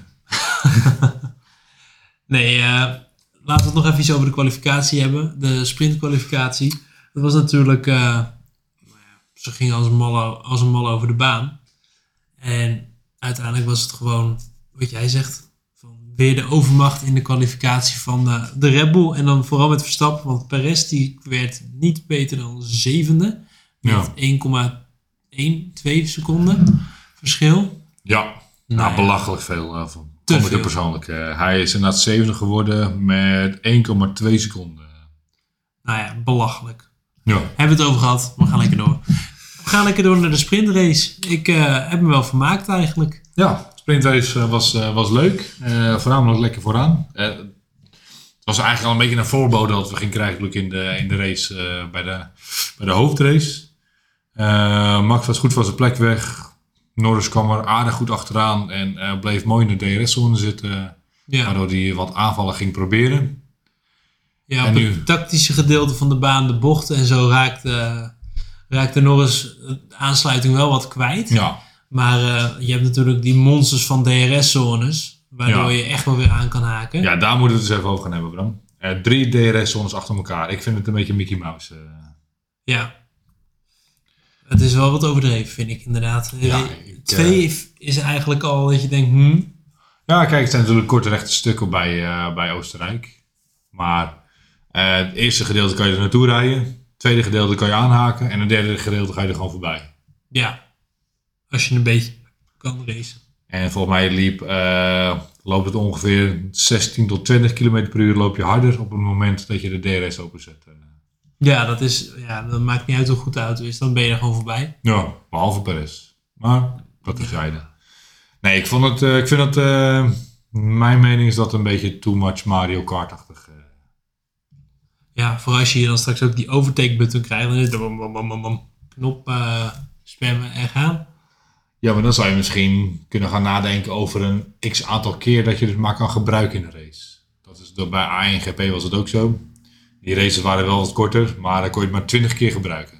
Nee, uh, laten we het nog even iets over de kwalificatie hebben. De sprintkwalificatie. Dat was natuurlijk... Uh, nou ja, ze gingen als een, malle, als een malle over de baan. En uiteindelijk was het gewoon, wat jij zegt... Van weer de overmacht in de kwalificatie van uh, de Red Bull. En dan vooral met Verstappen. Want Perez die werd niet beter dan zevende. Met Ja. één komma twaalf seconden verschil. Ja, Nou nou, ja. belachelijk veel. Uh, van Te vond ik veel. het persoonlijk. Uh, hij is inderdaad zevende geworden met één komma twee seconden. Nou ja, belachelijk. Ja. Hebben we het over gehad. We gaan lekker door. We gaan lekker door naar de sprintrace. Ik uh, heb me wel vermaakt eigenlijk. Ja, de sprintrace uh, was, uh, was leuk. Uh, voornamelijk lekker vooraan. Uh, het was eigenlijk al een beetje een voorbode dat we gingen krijgen in de, in de race uh, bij, de, bij de hoofdrace. Uh, Max was goed van zijn plek weg. Norris kwam er aardig goed achteraan en uh, bleef mooi in de D R S-zone zitten. Ja, Waardoor hij wat aanvallen ging proberen. ja en op nu? het tactische gedeelte van de baan, de bochten en zo, raakte, raakte Norris de aansluiting wel wat kwijt. Ja, Maar uh, je hebt natuurlijk die monsters van D R S-zones, waardoor Ja. je echt wel weer aan kan haken. ja, daar moeten we het eens even over gaan hebben, Bram. Uh, drie D R S-zones achter elkaar. Ik vind het een beetje Mickey Mouse. Uh. Ja. Het is wel wat overdreven, vind ik inderdaad. Ja, Eh, ik, Twee is eigenlijk al dat je denkt, hmm, Ja, kijk, het zijn natuurlijk korte rechte stukken bij, uh, bij Oostenrijk. Maar uh, het eerste gedeelte kan je er naartoe rijden. Het tweede gedeelte kan je aanhaken. En het derde gedeelte ga je er gewoon voorbij. ja, als je een beetje kan racen. En volgens mij liep, uh, loopt het ongeveer zestien tot twintig kilometer per uur loop je harder op het moment dat je de D R S openzet. Uh, Ja, dat is, ja, dat maakt niet uit hoe goed de auto is, dan ben je er gewoon voorbij. ja, behalve Perez. Maar dat terzijde. Nee, ik, vond het, uh, ik vind het... Uh, mijn mening is dat een beetje too much Mario Kart-achtig. Uh. Ja, vooral als je hier dan straks ook die overtake button krijgt, dan is het bam, bam, bam, bam, bam, knop uh, spammen en gaan. Ja, maar dan zou je misschien kunnen gaan nadenken over een x aantal keer dat je het maar kan gebruiken in een race. Dat is, dat bij A één G P was het ook zo. Die races waren wel wat korter, maar dan kon je het maar twintig keer gebruiken.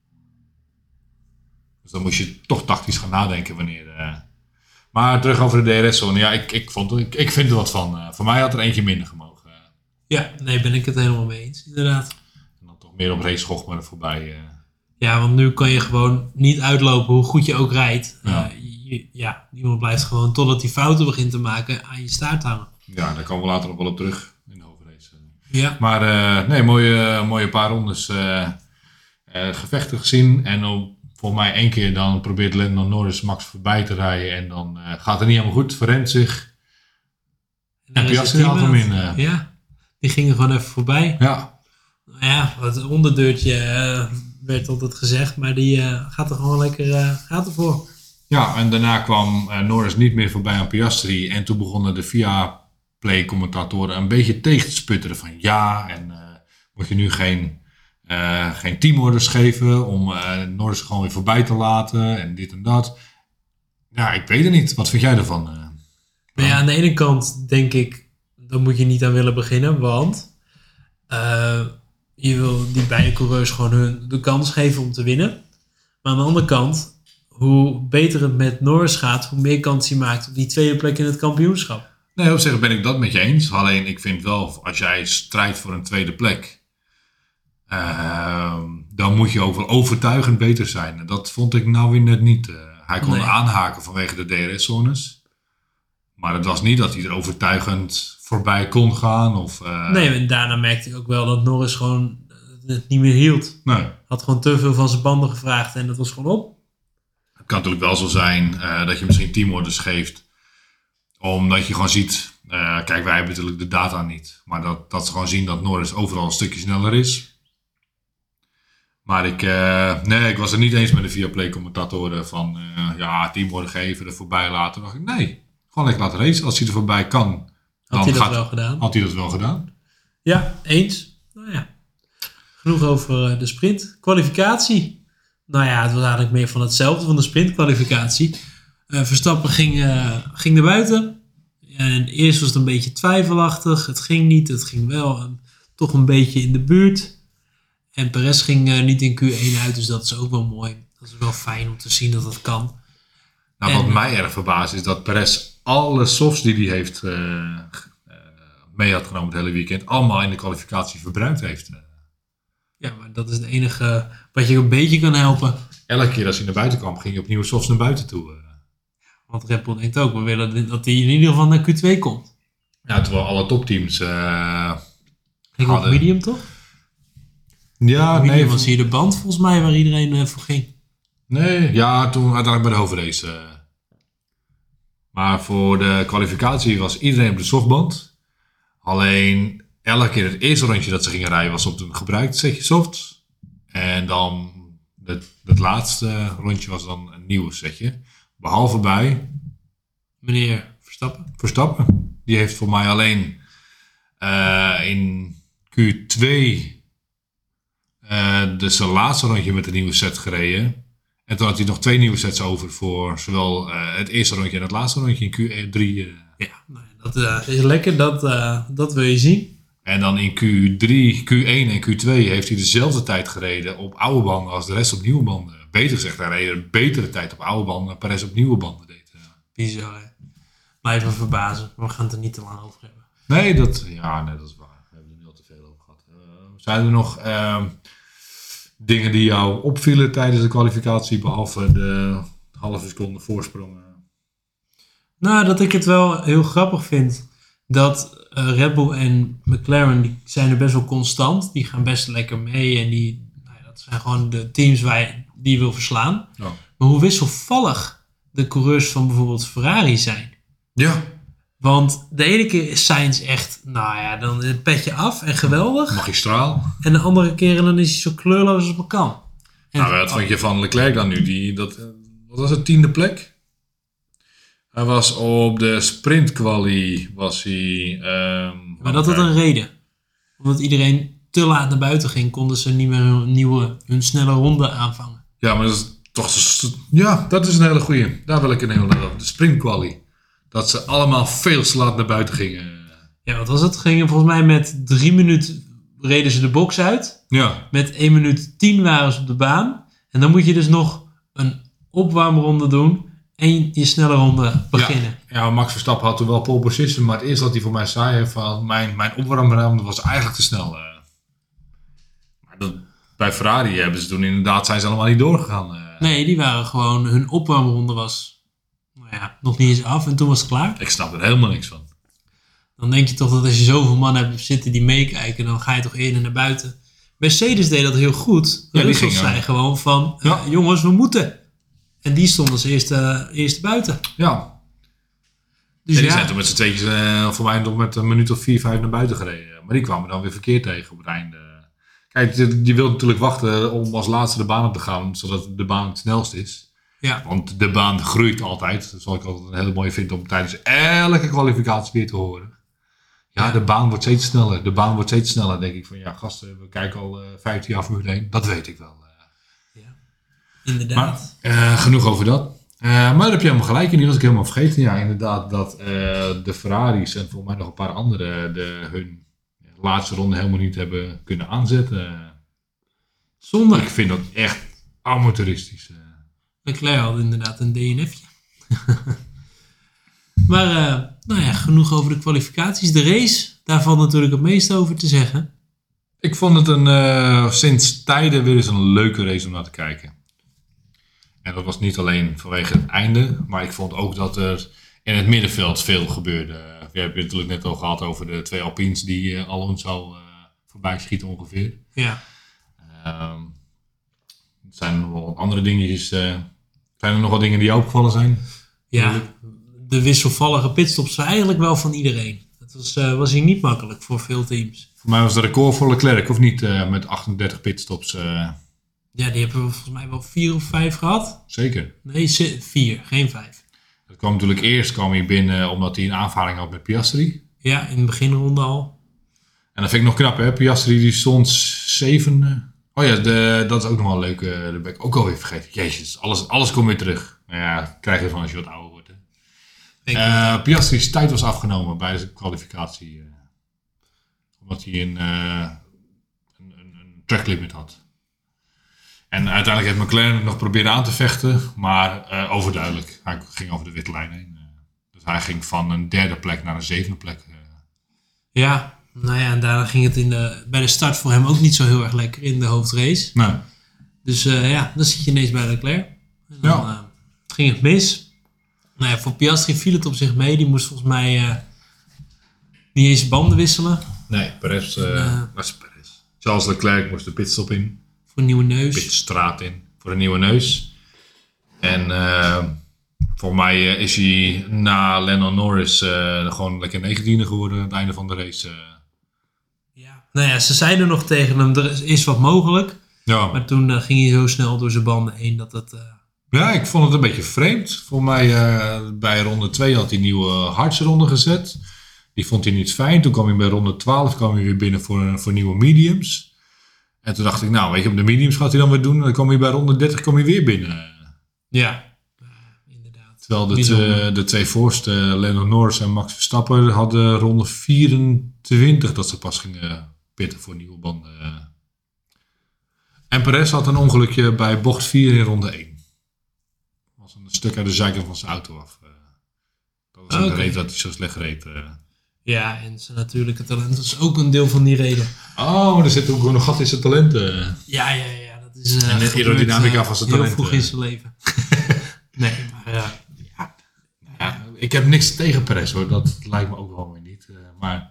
Dus dan moest je toch tactisch gaan nadenken wanneer... Uh... Maar terug over de D R S-zone. Ja, ik, ik, vond, ik, ik vind er wat van. Uh, voor mij had er eentje minder gemogen. Uh, Ja, nee, ben ik het helemaal mee eens, inderdaad. en dan toch meer op race Schoch maar er voorbij. Uh... Ja, want nu kan je gewoon niet uitlopen hoe goed je ook rijdt. Ja. Uh, je, ja, iemand blijft gewoon totdat hij fouten begint te maken aan je staart hangen. Ja, daar komen we later nog wel op terug in de hoofdrace. Ja, Maar uh, nee, mooie, mooie paar rondes uh, uh, gevechten gezien. En op, volgens mij één keer dan probeert Lando Norris Max voorbij te rijden. En dan uh, gaat het niet helemaal goed, verrent zich. en En dan is Piastri het haalt hem teammaat. in. Uh, Ja, die gingen gewoon even voorbij. ja, Nou ja, het onderdeurtje uh, werd altijd gezegd, maar die uh, gaat er gewoon lekker uh, gaat ervoor. ja, en daarna kwam uh, Norris niet meer voorbij aan Piastri. En toen begonnen de V I A-play-commentatoren een beetje tegen te sputteren van ja. En uh, moet je nu geen, uh, geen teamorders geven om uh, Norris gewoon weer voorbij te laten en dit en dat. Ja, ik weet het niet. Wat vind jij ervan? Uh? Nou ja, aan de ene kant denk ik, daar moet je niet aan willen beginnen, want uh, je wil die beide coureurs gewoon hun de kans geven om te winnen. Maar aan de andere kant, hoe beter het met Norris gaat, hoe meer kans hij maakt op die tweede plek in het kampioenschap. Nee, op zich ben ik dat met je eens. Alleen ik vind wel, als jij strijdt voor een tweede plek, uh, dan moet je ook wel overtuigend beter zijn. En dat vond ik nou weer net niet. Uh, hij kon Nee. aanhaken vanwege de D R S-zones. Maar het was niet dat hij er overtuigend voorbij kon gaan. Of, uh, Nee, en daarna merkte ik ook wel dat Norris gewoon het niet meer hield. nee. Had gewoon te veel van zijn banden gevraagd en dat was gewoon op. Het kan natuurlijk wel zo zijn uh, dat je misschien teamorders geeft. Omdat je gewoon ziet, uh, kijk, wij hebben natuurlijk de data niet. Maar dat, dat ze gewoon zien dat Norris overal een stukje sneller is. Maar ik, uh, nee, ik was het niet eens met de Viaplay commentatoren van uh, ja, teamorders geven, er voorbij laten. Dan dacht ik, nee, Gewoon lekker laten racen. Als hij er voorbij kan, Had dan hij dat gaat, wel gedaan? had hij dat wel gedaan. Ja, eens. Nou ja, genoeg over uh, de sprint. Kwalificatie. Nou ja, het was eigenlijk meer van hetzelfde van de sprintkwalificatie. Uh, Verstappen ging, uh, ging naar buiten. En eerst was het een beetje twijfelachtig. Het ging niet, het ging wel. Uh, toch een beetje in de buurt. En Perez ging uh, niet in Q één uit, dus dat is ook wel mooi. Dat is wel fijn om te zien dat dat kan. Nou, en, wat mij erg verbaast is dat Perez alle softs die hij heeft uh, uh, mee had genomen het hele weekend, allemaal in de kwalificatie verbruikt heeft. Ja, maar dat is het enige wat je een beetje kan helpen. Elke keer als hij naar buiten kwam, ging hij opnieuw softs naar buiten toe. Want Red Bull denkt ook, we willen dat hij in ieder geval naar Q twee komt. Ja, terwijl alle topteams uh, Ging hadden... op medium toch? Ja, medium nee. was hier de band volgens mij waar iedereen uh, voor ging. Nee, ja, toen uiteindelijk bij de hoofdrace. Uh. Maar voor de kwalificatie was iedereen op de softband. Alleen elke keer het eerste rondje dat ze gingen rijden was op een gebruikt setje softs. En dan het, het laatste rondje was dan een nieuw setje. Behalve bij Meneer Verstappen. Verstappen. Die heeft voor mij alleen uh, in Q twee uh, dus zijn laatste rondje met een nieuwe set gereden. En toen had hij nog twee nieuwe sets over voor zowel uh, het eerste rondje en het laatste rondje in Q drie. Uh. Ja, nou, dat uh, is lekker. Dat, uh, dat wil je zien. En dan in Q drie, Q één en Q twee heeft hij dezelfde tijd gereden op oude banden als de rest op nieuwe banden. Beter gezegd, hij reed een betere tijd op oude banden dan Perez op nieuwe banden deed. Uh. Bizar, hè? Blijf me verbazen. Maar we gaan het er niet te lang over hebben. Nee, dat, ja, nee, dat is waar. We hebben er nu al te veel over gehad. Uh, zijn er nog uh, dingen die jou opvielen tijdens de kwalificatie, behalve de halve seconde voorsprong? Nou, dat ik het wel heel grappig vind dat uh, Red Bull en McLaren, die zijn er best wel constant. Die gaan best lekker mee en die, nou ja, dat zijn gewoon de teams waar je, die je wil verslaan. Ja. Maar hoe wisselvallig de coureurs van bijvoorbeeld Ferrari zijn. Ja. Want de ene keer is Sainz echt, nou ja, dan het petje af en geweldig. Magistraal. En de andere keren dan is hij zo kleurloos als maar kan. En Nou, wat vond je van Leclerc dan nu? Die, dat, wat was het, tiende plek? Hij was op de sprintqualie, was hij... Um, maar dat had een reden. Omdat iedereen te laat naar buiten ging, konden ze niet meer hun nieuwe, hun snelle ronde aanvangen. Ja, maar dat is toch... Ja, dat is een hele goeie. Daar wil ik een heel over. De sprintqualie. Dat ze allemaal veel te laat naar buiten gingen. Ja, wat was het? Gingen volgens mij met drie minuten reden ze de box uit. Ja. Met één minuut tien waren ze op de baan. En dan moet je dus nog een opwarmronde doen en je snelle ronde beginnen. Ja, ja, Max Verstappen had toen wel pole position, maar het eerste wat hij voor mij zei, van mijn, mijn opwarmronde was eigenlijk te snel. Uh. Maar dat, bij Ferrari hebben ze toen inderdaad, zijn ze allemaal niet doorgegaan. Uh. Nee, die waren gewoon, hun opwarmronde was, nou ja, nog niet eens af en toen was het klaar. Ik snap er helemaal niks van. Dan denk je toch dat als je zoveel mannen hebt zitten die meekijken, dan ga je toch eerder naar buiten. Mercedes deed dat heel goed. Ja, die Russell gingen. zei gewoon van, Ja. uh, jongens, we moeten. En die stonden als eerste, eerste buiten. Ja. Dus En die ja, zijn toen met z'n tweetjes uh, voor mij nog met een minuut of vier, vijf naar buiten gereden. Maar die kwamen dan weer verkeerd tegen op het einde. Kijk, je, je wilt natuurlijk wachten om als laatste de baan op te gaan, zodat de baan het snelst is. ja. Want de baan groeit altijd. Dat zal ik altijd een hele mooie vinden om tijdens elke kwalificatie weer te horen. Ja, de baan wordt steeds sneller. De baan wordt steeds sneller. Dan denk ik van, ja gasten, we kijken al uh, vijftien jaar Formule één. Dat weet ik wel. Uh. ja. Inderdaad. Maar uh, genoeg over dat. Uh, maar daar heb je helemaal gelijk in. Die was ik helemaal vergeten. Ja, inderdaad dat uh, de Ferraris en volgens mij nog een paar andere de, hun laatste ronde helemaal niet hebben kunnen aanzetten. Zonde. Ik vind dat echt amateuristisch. Uh. Leclerc had inderdaad een D N F'je. Maar, uh, nou ja, genoeg over de kwalificaties. De race, daar valt natuurlijk het meeste over te zeggen. Ik vond het een, uh, sinds tijden weer eens een leuke race om naar te kijken. En dat was niet alleen vanwege het einde, maar ik vond ook dat er in het middenveld veel gebeurde. We hebben het natuurlijk net al gehad over de twee Alpines die uh, Alonso uh, voorbij schieten ongeveer. Ja. Um, er zijn nog wel wat andere dingetjes. Uh, zijn er nog wat dingen die jou opgevallen zijn? Ja, de wisselvallige pitstops waren eigenlijk wel van iedereen. Dat was, uh, was hier niet makkelijk voor veel teams. Voor mij was het record voor Leclerc, of niet? Uh, met achtendertig pitstops. Uh, Ja, die hebben we volgens mij wel vier of vijf gehad. zeker. Nee, zi- vier, geen vijf. Dat kwam natuurlijk eerst kwam hij binnen omdat hij een aanvaring had met Piastri. Ja, in de beginronde al. En dat vind ik nog knap, hè. Piastri die stond zeven. Oh ja, de, dat is ook nog wel leuk. Uh, dat ben ik ook alweer vergeten. Jezus, alles, alles komt weer terug. Nou ja, krijg je van als je wat ouder wordt. Hè. Uh, Piastri's tijd was afgenomen bij de kwalificatie. Uh, omdat hij een, uh, een, een, een tracklimit had. En uiteindelijk heeft McLaren het nog proberen aan te vechten. Maar uh, overduidelijk. Hij ging over de witte lijn heen. Uh, dus hij ging van een derde plek naar een zevende plek. Uh. Ja. Nou ja, en daarna ging het in de, bij de start voor hem ook niet zo heel erg lekker in de hoofdrace. Nee. Dus uh, ja, dan zit je ineens bij Leclerc. En dan ja. uh, ging het mis. Nou ja, voor Piastri viel het op zich mee. Die moest volgens mij uh, niet eens banden wisselen. Nee, Perez, uh, uh, was Perez. Charles Leclerc moest de pitstop in. Voor een nieuwe neus. Pitstraat in, voor een nieuwe neus. En uh, voor mij uh, is hij na Lando Norris uh, gewoon lekker negentiende geworden aan het einde van de race. Uh. Nou ja, ze zeiden nog tegen hem, er is wat mogelijk. Ja. Maar toen uh, ging hij zo snel door zijn banden heen dat het... Uh... Ja, ik vond het een beetje vreemd. Voor mij uh, bij ronde twee had hij nieuwe hardsronde gezet. Die vond hij niet fijn. Toen kwam hij bij ronde twaalf kwam hij weer binnen voor, voor nieuwe mediums. En toen dacht ik, nou weet je, de mediums gaat hij dan weer doen. En dan kwam hij bij ronde dertig kwam hij weer binnen. Ja, uh, inderdaad. Terwijl de, te, de twee voorste, Lando Norris en Max Verstappen, hadden ronde vierentwintig dat ze pas gingen... pitten voor nieuwe banden. En Perez had een ongelukje bij bocht vier in ronde één. Was een stuk uit de zijkant van zijn auto af. Dat was ook okay. De reden dat hij zo slecht reed. Ja, en zijn natuurlijke talent is ook een deel van die reden. Oh, er zit ook nog gat in zijn talenten. Ja, ja, ja. Dat is uh, en de aerodynamica uh, van zijn talenten. Heel vroeg in zijn leven. Nee, maar uh, ja. ja. Ik heb niks tegen Perez hoor. Dat lijkt me ook wel weer niet. Uh, maar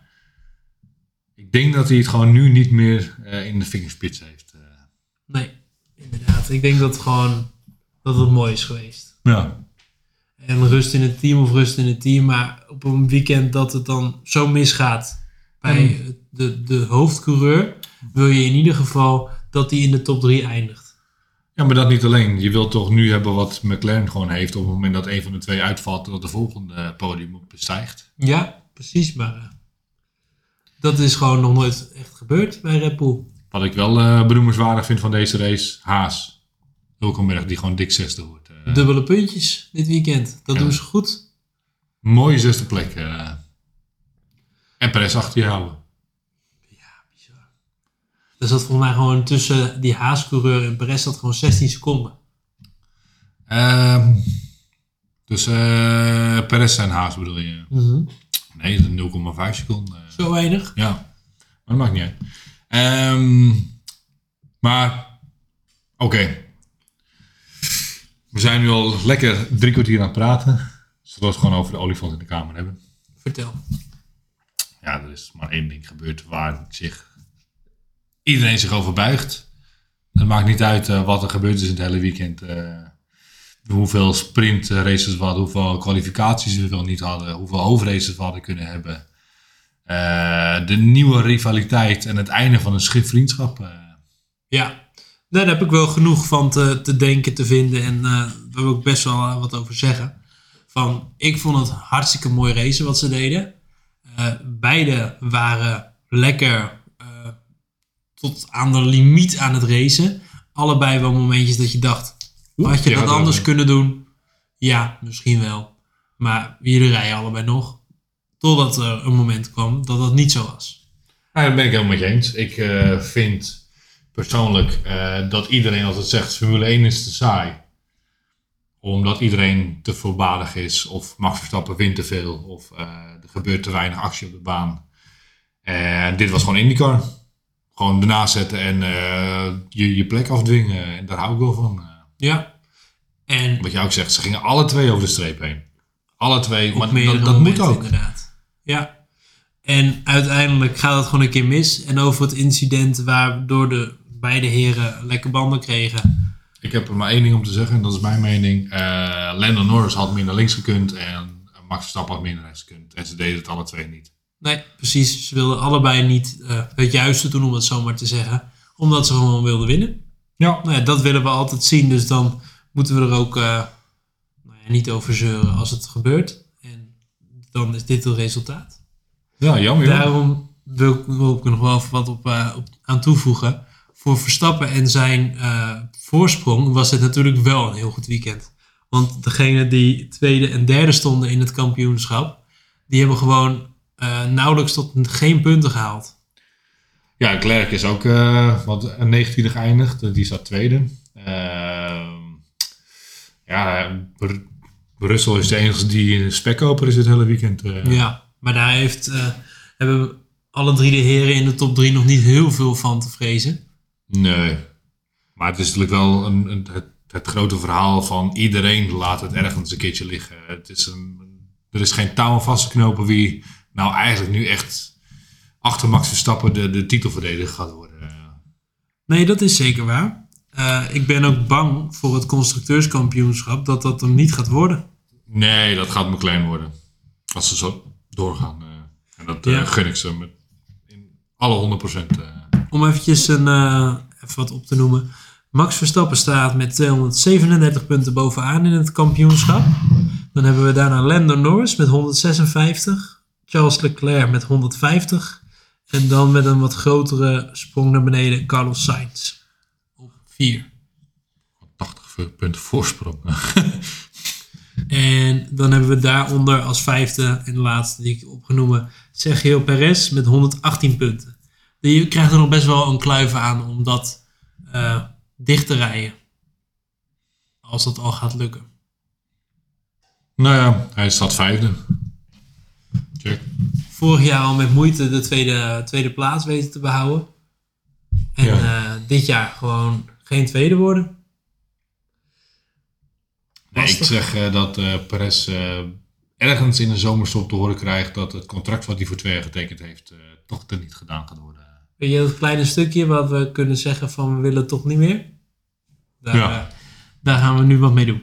ik denk dat hij het gewoon nu niet meer uh, in de vingerspits heeft. Uh. Nee, inderdaad. Ik denk dat gewoon dat het mooi is geweest. Ja. En rust in het team of rust in het team. Maar op een weekend dat het dan zo misgaat bij mm. de, de hoofdcoureur, wil je in ieder geval dat hij in de top drie eindigt. Ja, maar dat niet alleen. Je wilt toch nu hebben wat McLaren gewoon heeft op het moment dat een van de twee uitvalt, dat de volgende podium bestijgt. Ja, precies. Maar uh, dat is gewoon nog nooit echt gebeurd bij Red Bull. Wat ik wel uh, benoemenswaardig vind van deze race, Haas. Hulkenberg die gewoon dik zesde wordt. Uh, Dubbele puntjes dit weekend. Dat ja. doen ze goed. Mooie zesde plek. Uh, en Perez achter je houden. Ja, bizar. Er zat volgens mij gewoon tussen die Haas-coureur en Perez zat gewoon zestien seconden. Uh, dus uh, Perez en Haas bedoel je? Mm-hmm. Nee, dat is nul komma vijf seconden. Zo weinig? Ja, maar dat maakt niet uit. Um, maar, oké. Okay. We zijn nu al lekker drie kwartier aan het praten. Zullen we het gewoon over de olifant in de kamer hebben? Vertel. Ja, er is maar één ding gebeurd waar zich iedereen zich over buigt. Het maakt niet uit uh, wat er gebeurd is in het hele weekend. Uh, hoeveel sprint races we hadden, hoeveel kwalificaties we wel niet hadden, hoeveel hoofdraces we hadden kunnen hebben. Uh, de nieuwe rivaliteit en het einde van een schip vriendschap. Uh. Ja, daar heb ik wel genoeg van te, te denken, te vinden. En uh, daar wil ik best wel uh, wat over zeggen. Van, ik vond het hartstikke mooi racen wat ze deden. Uh, beide waren lekker uh, tot aan de limiet aan het racen. Allebei wel momentjes dat je dacht, had je ja, dat anders kunnen doen? Ja, misschien wel. Maar jullie rijden allebei nog. Totdat er een moment kwam dat dat niet zo was. Nou, dat ben ik helemaal met je eens. Ik uh, vind persoonlijk uh, dat iedereen altijd zegt Formule één is te saai. Omdat iedereen te voorbarig is. Of Max Verstappen wint te veel. Of uh, er gebeurt te weinig actie op de baan. En dit was gewoon IndyCar. Gewoon ernaast zetten en uh, je, je plek afdwingen. En daar hou ik wel van. Ja. En wat je ook zegt, ze gingen alle twee over de streep heen. Alle twee, maar dat, dat moet ook. Inderdaad. Ja. En uiteindelijk gaat het gewoon een keer mis. En over het incident waardoor de beide heren lekker banden kregen. Ik heb er maar één ding om te zeggen, en dat is mijn mening. Uh, Lando Norris had meer naar links gekund en Max Verstappen had meer naar rechts gekund. En ze deden het alle twee niet. Nee, precies. Ze wilden allebei niet uh, het juiste doen, om het zo maar te zeggen. Omdat ze gewoon wilden winnen. Ja. Nou ja, dat willen we altijd zien. Dus dan moeten we er ook uh, nou er niet over zeuren als het gebeurt. En dan is dit het resultaat. Ja, jammer. joh. Daarom wil ik, wil ik er nog wel even wat op, uh, op aan toevoegen. Voor Verstappen en zijn uh, voorsprong was het natuurlijk wel een heel goed weekend. Want degene die tweede en derde stonden in het kampioenschap, die hebben gewoon uh, nauwelijks tot geen punten gehaald. Ja, Klerk is ook uh, wat negatief geëindigd. Die staat tweede. Uh, ja, Br- Brussel is de enige die een spekkoper is dit hele weekend. Uh. Ja, maar daar heeft, uh, hebben alle drie de heren in de top drie nog niet heel veel van te vrezen. Nee. Maar het is natuurlijk wel een, een, het, het grote verhaal van iedereen laat het ergens een keertje liggen. Het is een, er is geen touw aan vast te knopen wie nou eigenlijk nu echt achter Max Verstappen de, de titelverdediger gaat worden. Nee, dat is zeker waar. Uh, ik ben ook bang voor het constructeurskampioenschap dat dat hem niet gaat worden. Nee, dat gaat McLaren worden. Als ze zo doorgaan. Uh, en dat uh, Ja. gun ik ze met in alle honderd procent. Uh. Om eventjes een, uh, even wat op te noemen. Max Verstappen staat met tweehonderdzevenendertig punten bovenaan in het kampioenschap. Dan hebben we daarna Lando Norris met honderdzesenvijftig. Charles Leclerc met honderdvijftig. En dan met een wat grotere sprong naar beneden Carlos Sainz op vier. tachtig punten voorsprong. En dan hebben we daaronder als vijfde en laatste die ik opgenomen Sergio Perez met honderdachttien punten. Je krijgt er nog best wel een kluiven aan om dat uh, dicht te rijden. Als dat al gaat lukken. Nou ja, hij staat vijfde. Check. Vorig jaar al met moeite de tweede, tweede plaats weten te behouden. En Ja. uh, dit jaar gewoon geen tweede worden. Nee, ik Lastig. zeg uh, dat uh, Perez uh, ergens in de zomerstop te horen krijgt dat het contract wat hij voor twee jaar getekend heeft uh, toch er niet gedaan gaat worden. Weet je dat kleine stukje wat we kunnen zeggen van we willen het toch niet meer? Daar, Ja. uh, daar gaan we nu wat mee doen.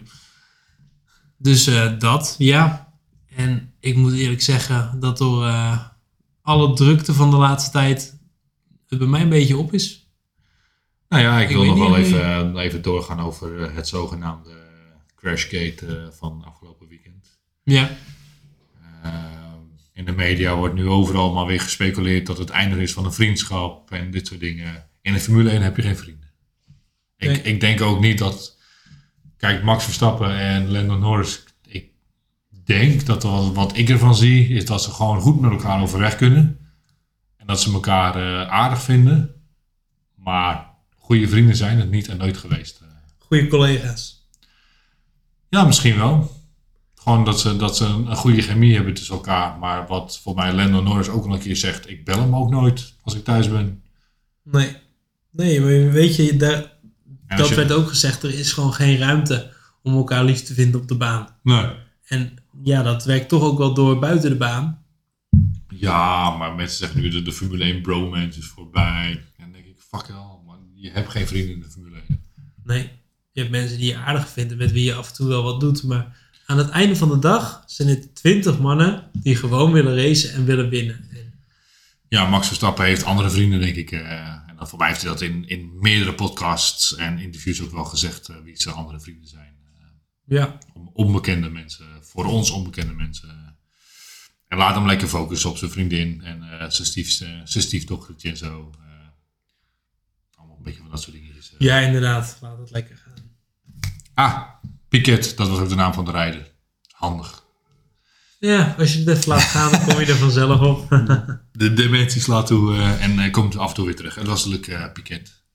Dus uh, dat, ja. En ik moet eerlijk zeggen dat door uh, alle drukte van de laatste tijd het bij mij een beetje op is. Nou ja, ik, Ik wil weet nog wel niet, even, even doorgaan over uh, het zogenaamde crashgate uh, van afgelopen weekend. Ja, Uh, in de media wordt nu overal maar weer gespeculeerd dat het einde is van een vriendschap en dit soort dingen. In de Formule één heb je geen vrienden. Ik, Nee. ik denk ook niet dat... Kijk, Max Verstappen en Lando Norris... Ik denk dat wat, wat ik ervan zie, is dat ze gewoon goed met elkaar overweg kunnen. En dat ze elkaar uh, aardig vinden. Maar goede vrienden zijn het niet en nooit geweest. goede collega's. Ja, misschien wel. Gewoon dat ze, dat ze een goede chemie hebben tussen elkaar. Maar wat voor mij Lando Norris ook al een keer zegt... Ik bel hem ook nooit als ik thuis ben. Nee, nee, maar weet je, daar, En als dat je- werd ook gezegd, er is gewoon geen ruimte om elkaar lief te vinden op de baan. Nee. En ja, dat werkt toch ook wel door buiten de baan. Ja, maar mensen zeggen nu dat de Formule één bromance is voorbij. En dan denk ik, fuck hell, man. Je hebt geen vrienden in de Formule één. Nee, je hebt mensen die je aardig vinden, met wie je af en toe wel wat doet. Maar aan het einde van de dag zijn het twintig mannen die gewoon willen racen en willen winnen. En Ja, Max Verstappen heeft andere vrienden, denk ik. Uh, en dan voor mij heeft hij dat in, in meerdere podcasts en interviews ook wel gezegd... Uh, wie zijn andere vrienden zijn. Uh, ja, om onbekende mensen, voor ons onbekende mensen. En laat hem lekker focussen op zijn vriendin en uh, zijn, stief, uh, zijn stiefdochtertje en zo. Uh, allemaal een beetje van dat soort dingetjes. Uh. ja, inderdaad. Laat het lekker gaan. Ah, Piquet, dat was ook de naam van de rijder. Handig. Ja, als je het even laat gaan, dan kom je er vanzelf op. De dementie slaat toe uh, en uh, komt af en toe weer terug. Het was natuurlijk uh, Piquet.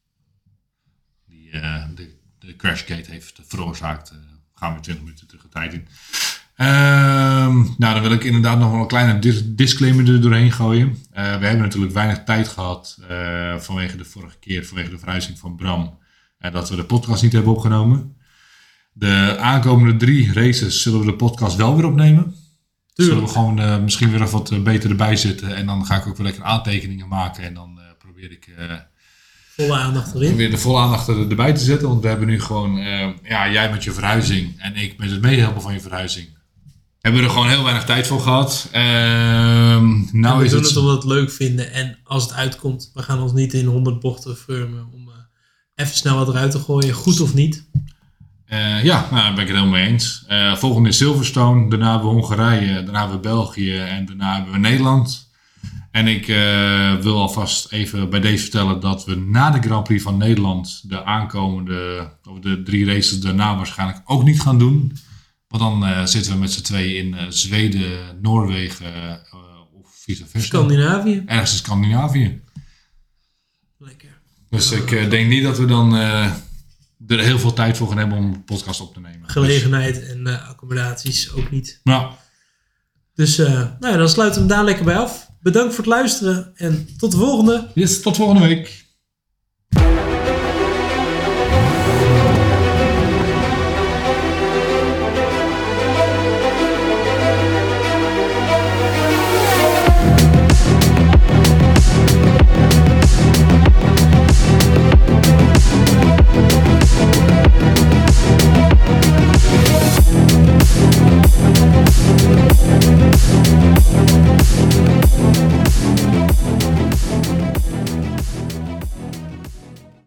Die uh, de, de crashgate heeft veroorzaakt. Uh, gaan we twintig minuten terug de tijd in. Ehm, nou, dan wil ik inderdaad nog wel een kleine dis- disclaimer er doorheen gooien. Uh, we hebben natuurlijk weinig tijd gehad uh, vanwege de vorige keer, vanwege de verhuizing van Bram, uh, dat we de podcast niet hebben opgenomen. De aankomende drie races zullen we de podcast wel weer opnemen. Zullen we gewoon uh, misschien weer even wat uh, beter erbij zitten. En dan ga ik ook weer lekker aantekeningen maken. En dan uh, probeer ik uh, Volle aandacht erin. weer de volle aandacht er, erbij te zetten. Want we hebben nu gewoon, uh, ja, jij met je verhuizing en ik met het meehelpen van je verhuizing. Hebben we er gewoon heel weinig tijd voor gehad. Uh, nou en we is doen het... het omdat we het leuk vinden. En als het uitkomt, we gaan ons niet in honderd bochten vormen om uh, even snel wat eruit te gooien. Goed of niet. Uh, ja, nou, daar ben ik het helemaal mee eens. Uh, volgende is Silverstone, daarna hebben we Hongarije, daarna hebben we België en daarna hebben we Nederland. En ik uh, wil alvast even bij deze vertellen dat we na de Grand Prix van Nederland de aankomende, of de drie races daarna waarschijnlijk ook niet gaan doen. Want dan uh, zitten we met z'n tweeën in uh, Zweden, Noorwegen uh, of vice versa. Scandinavië. Ergens in Scandinavië. Lekker. Dus ik uh, denk niet dat we dan uh, er heel veel tijd voor gaan hebben om een podcast op te nemen. Gelegenheid dus. en uh, accommodaties ook niet. Nou. Dus uh, nou ja, dan sluiten we hem daar lekker bij af. Bedankt voor het luisteren en tot de volgende. Yes, tot volgende week.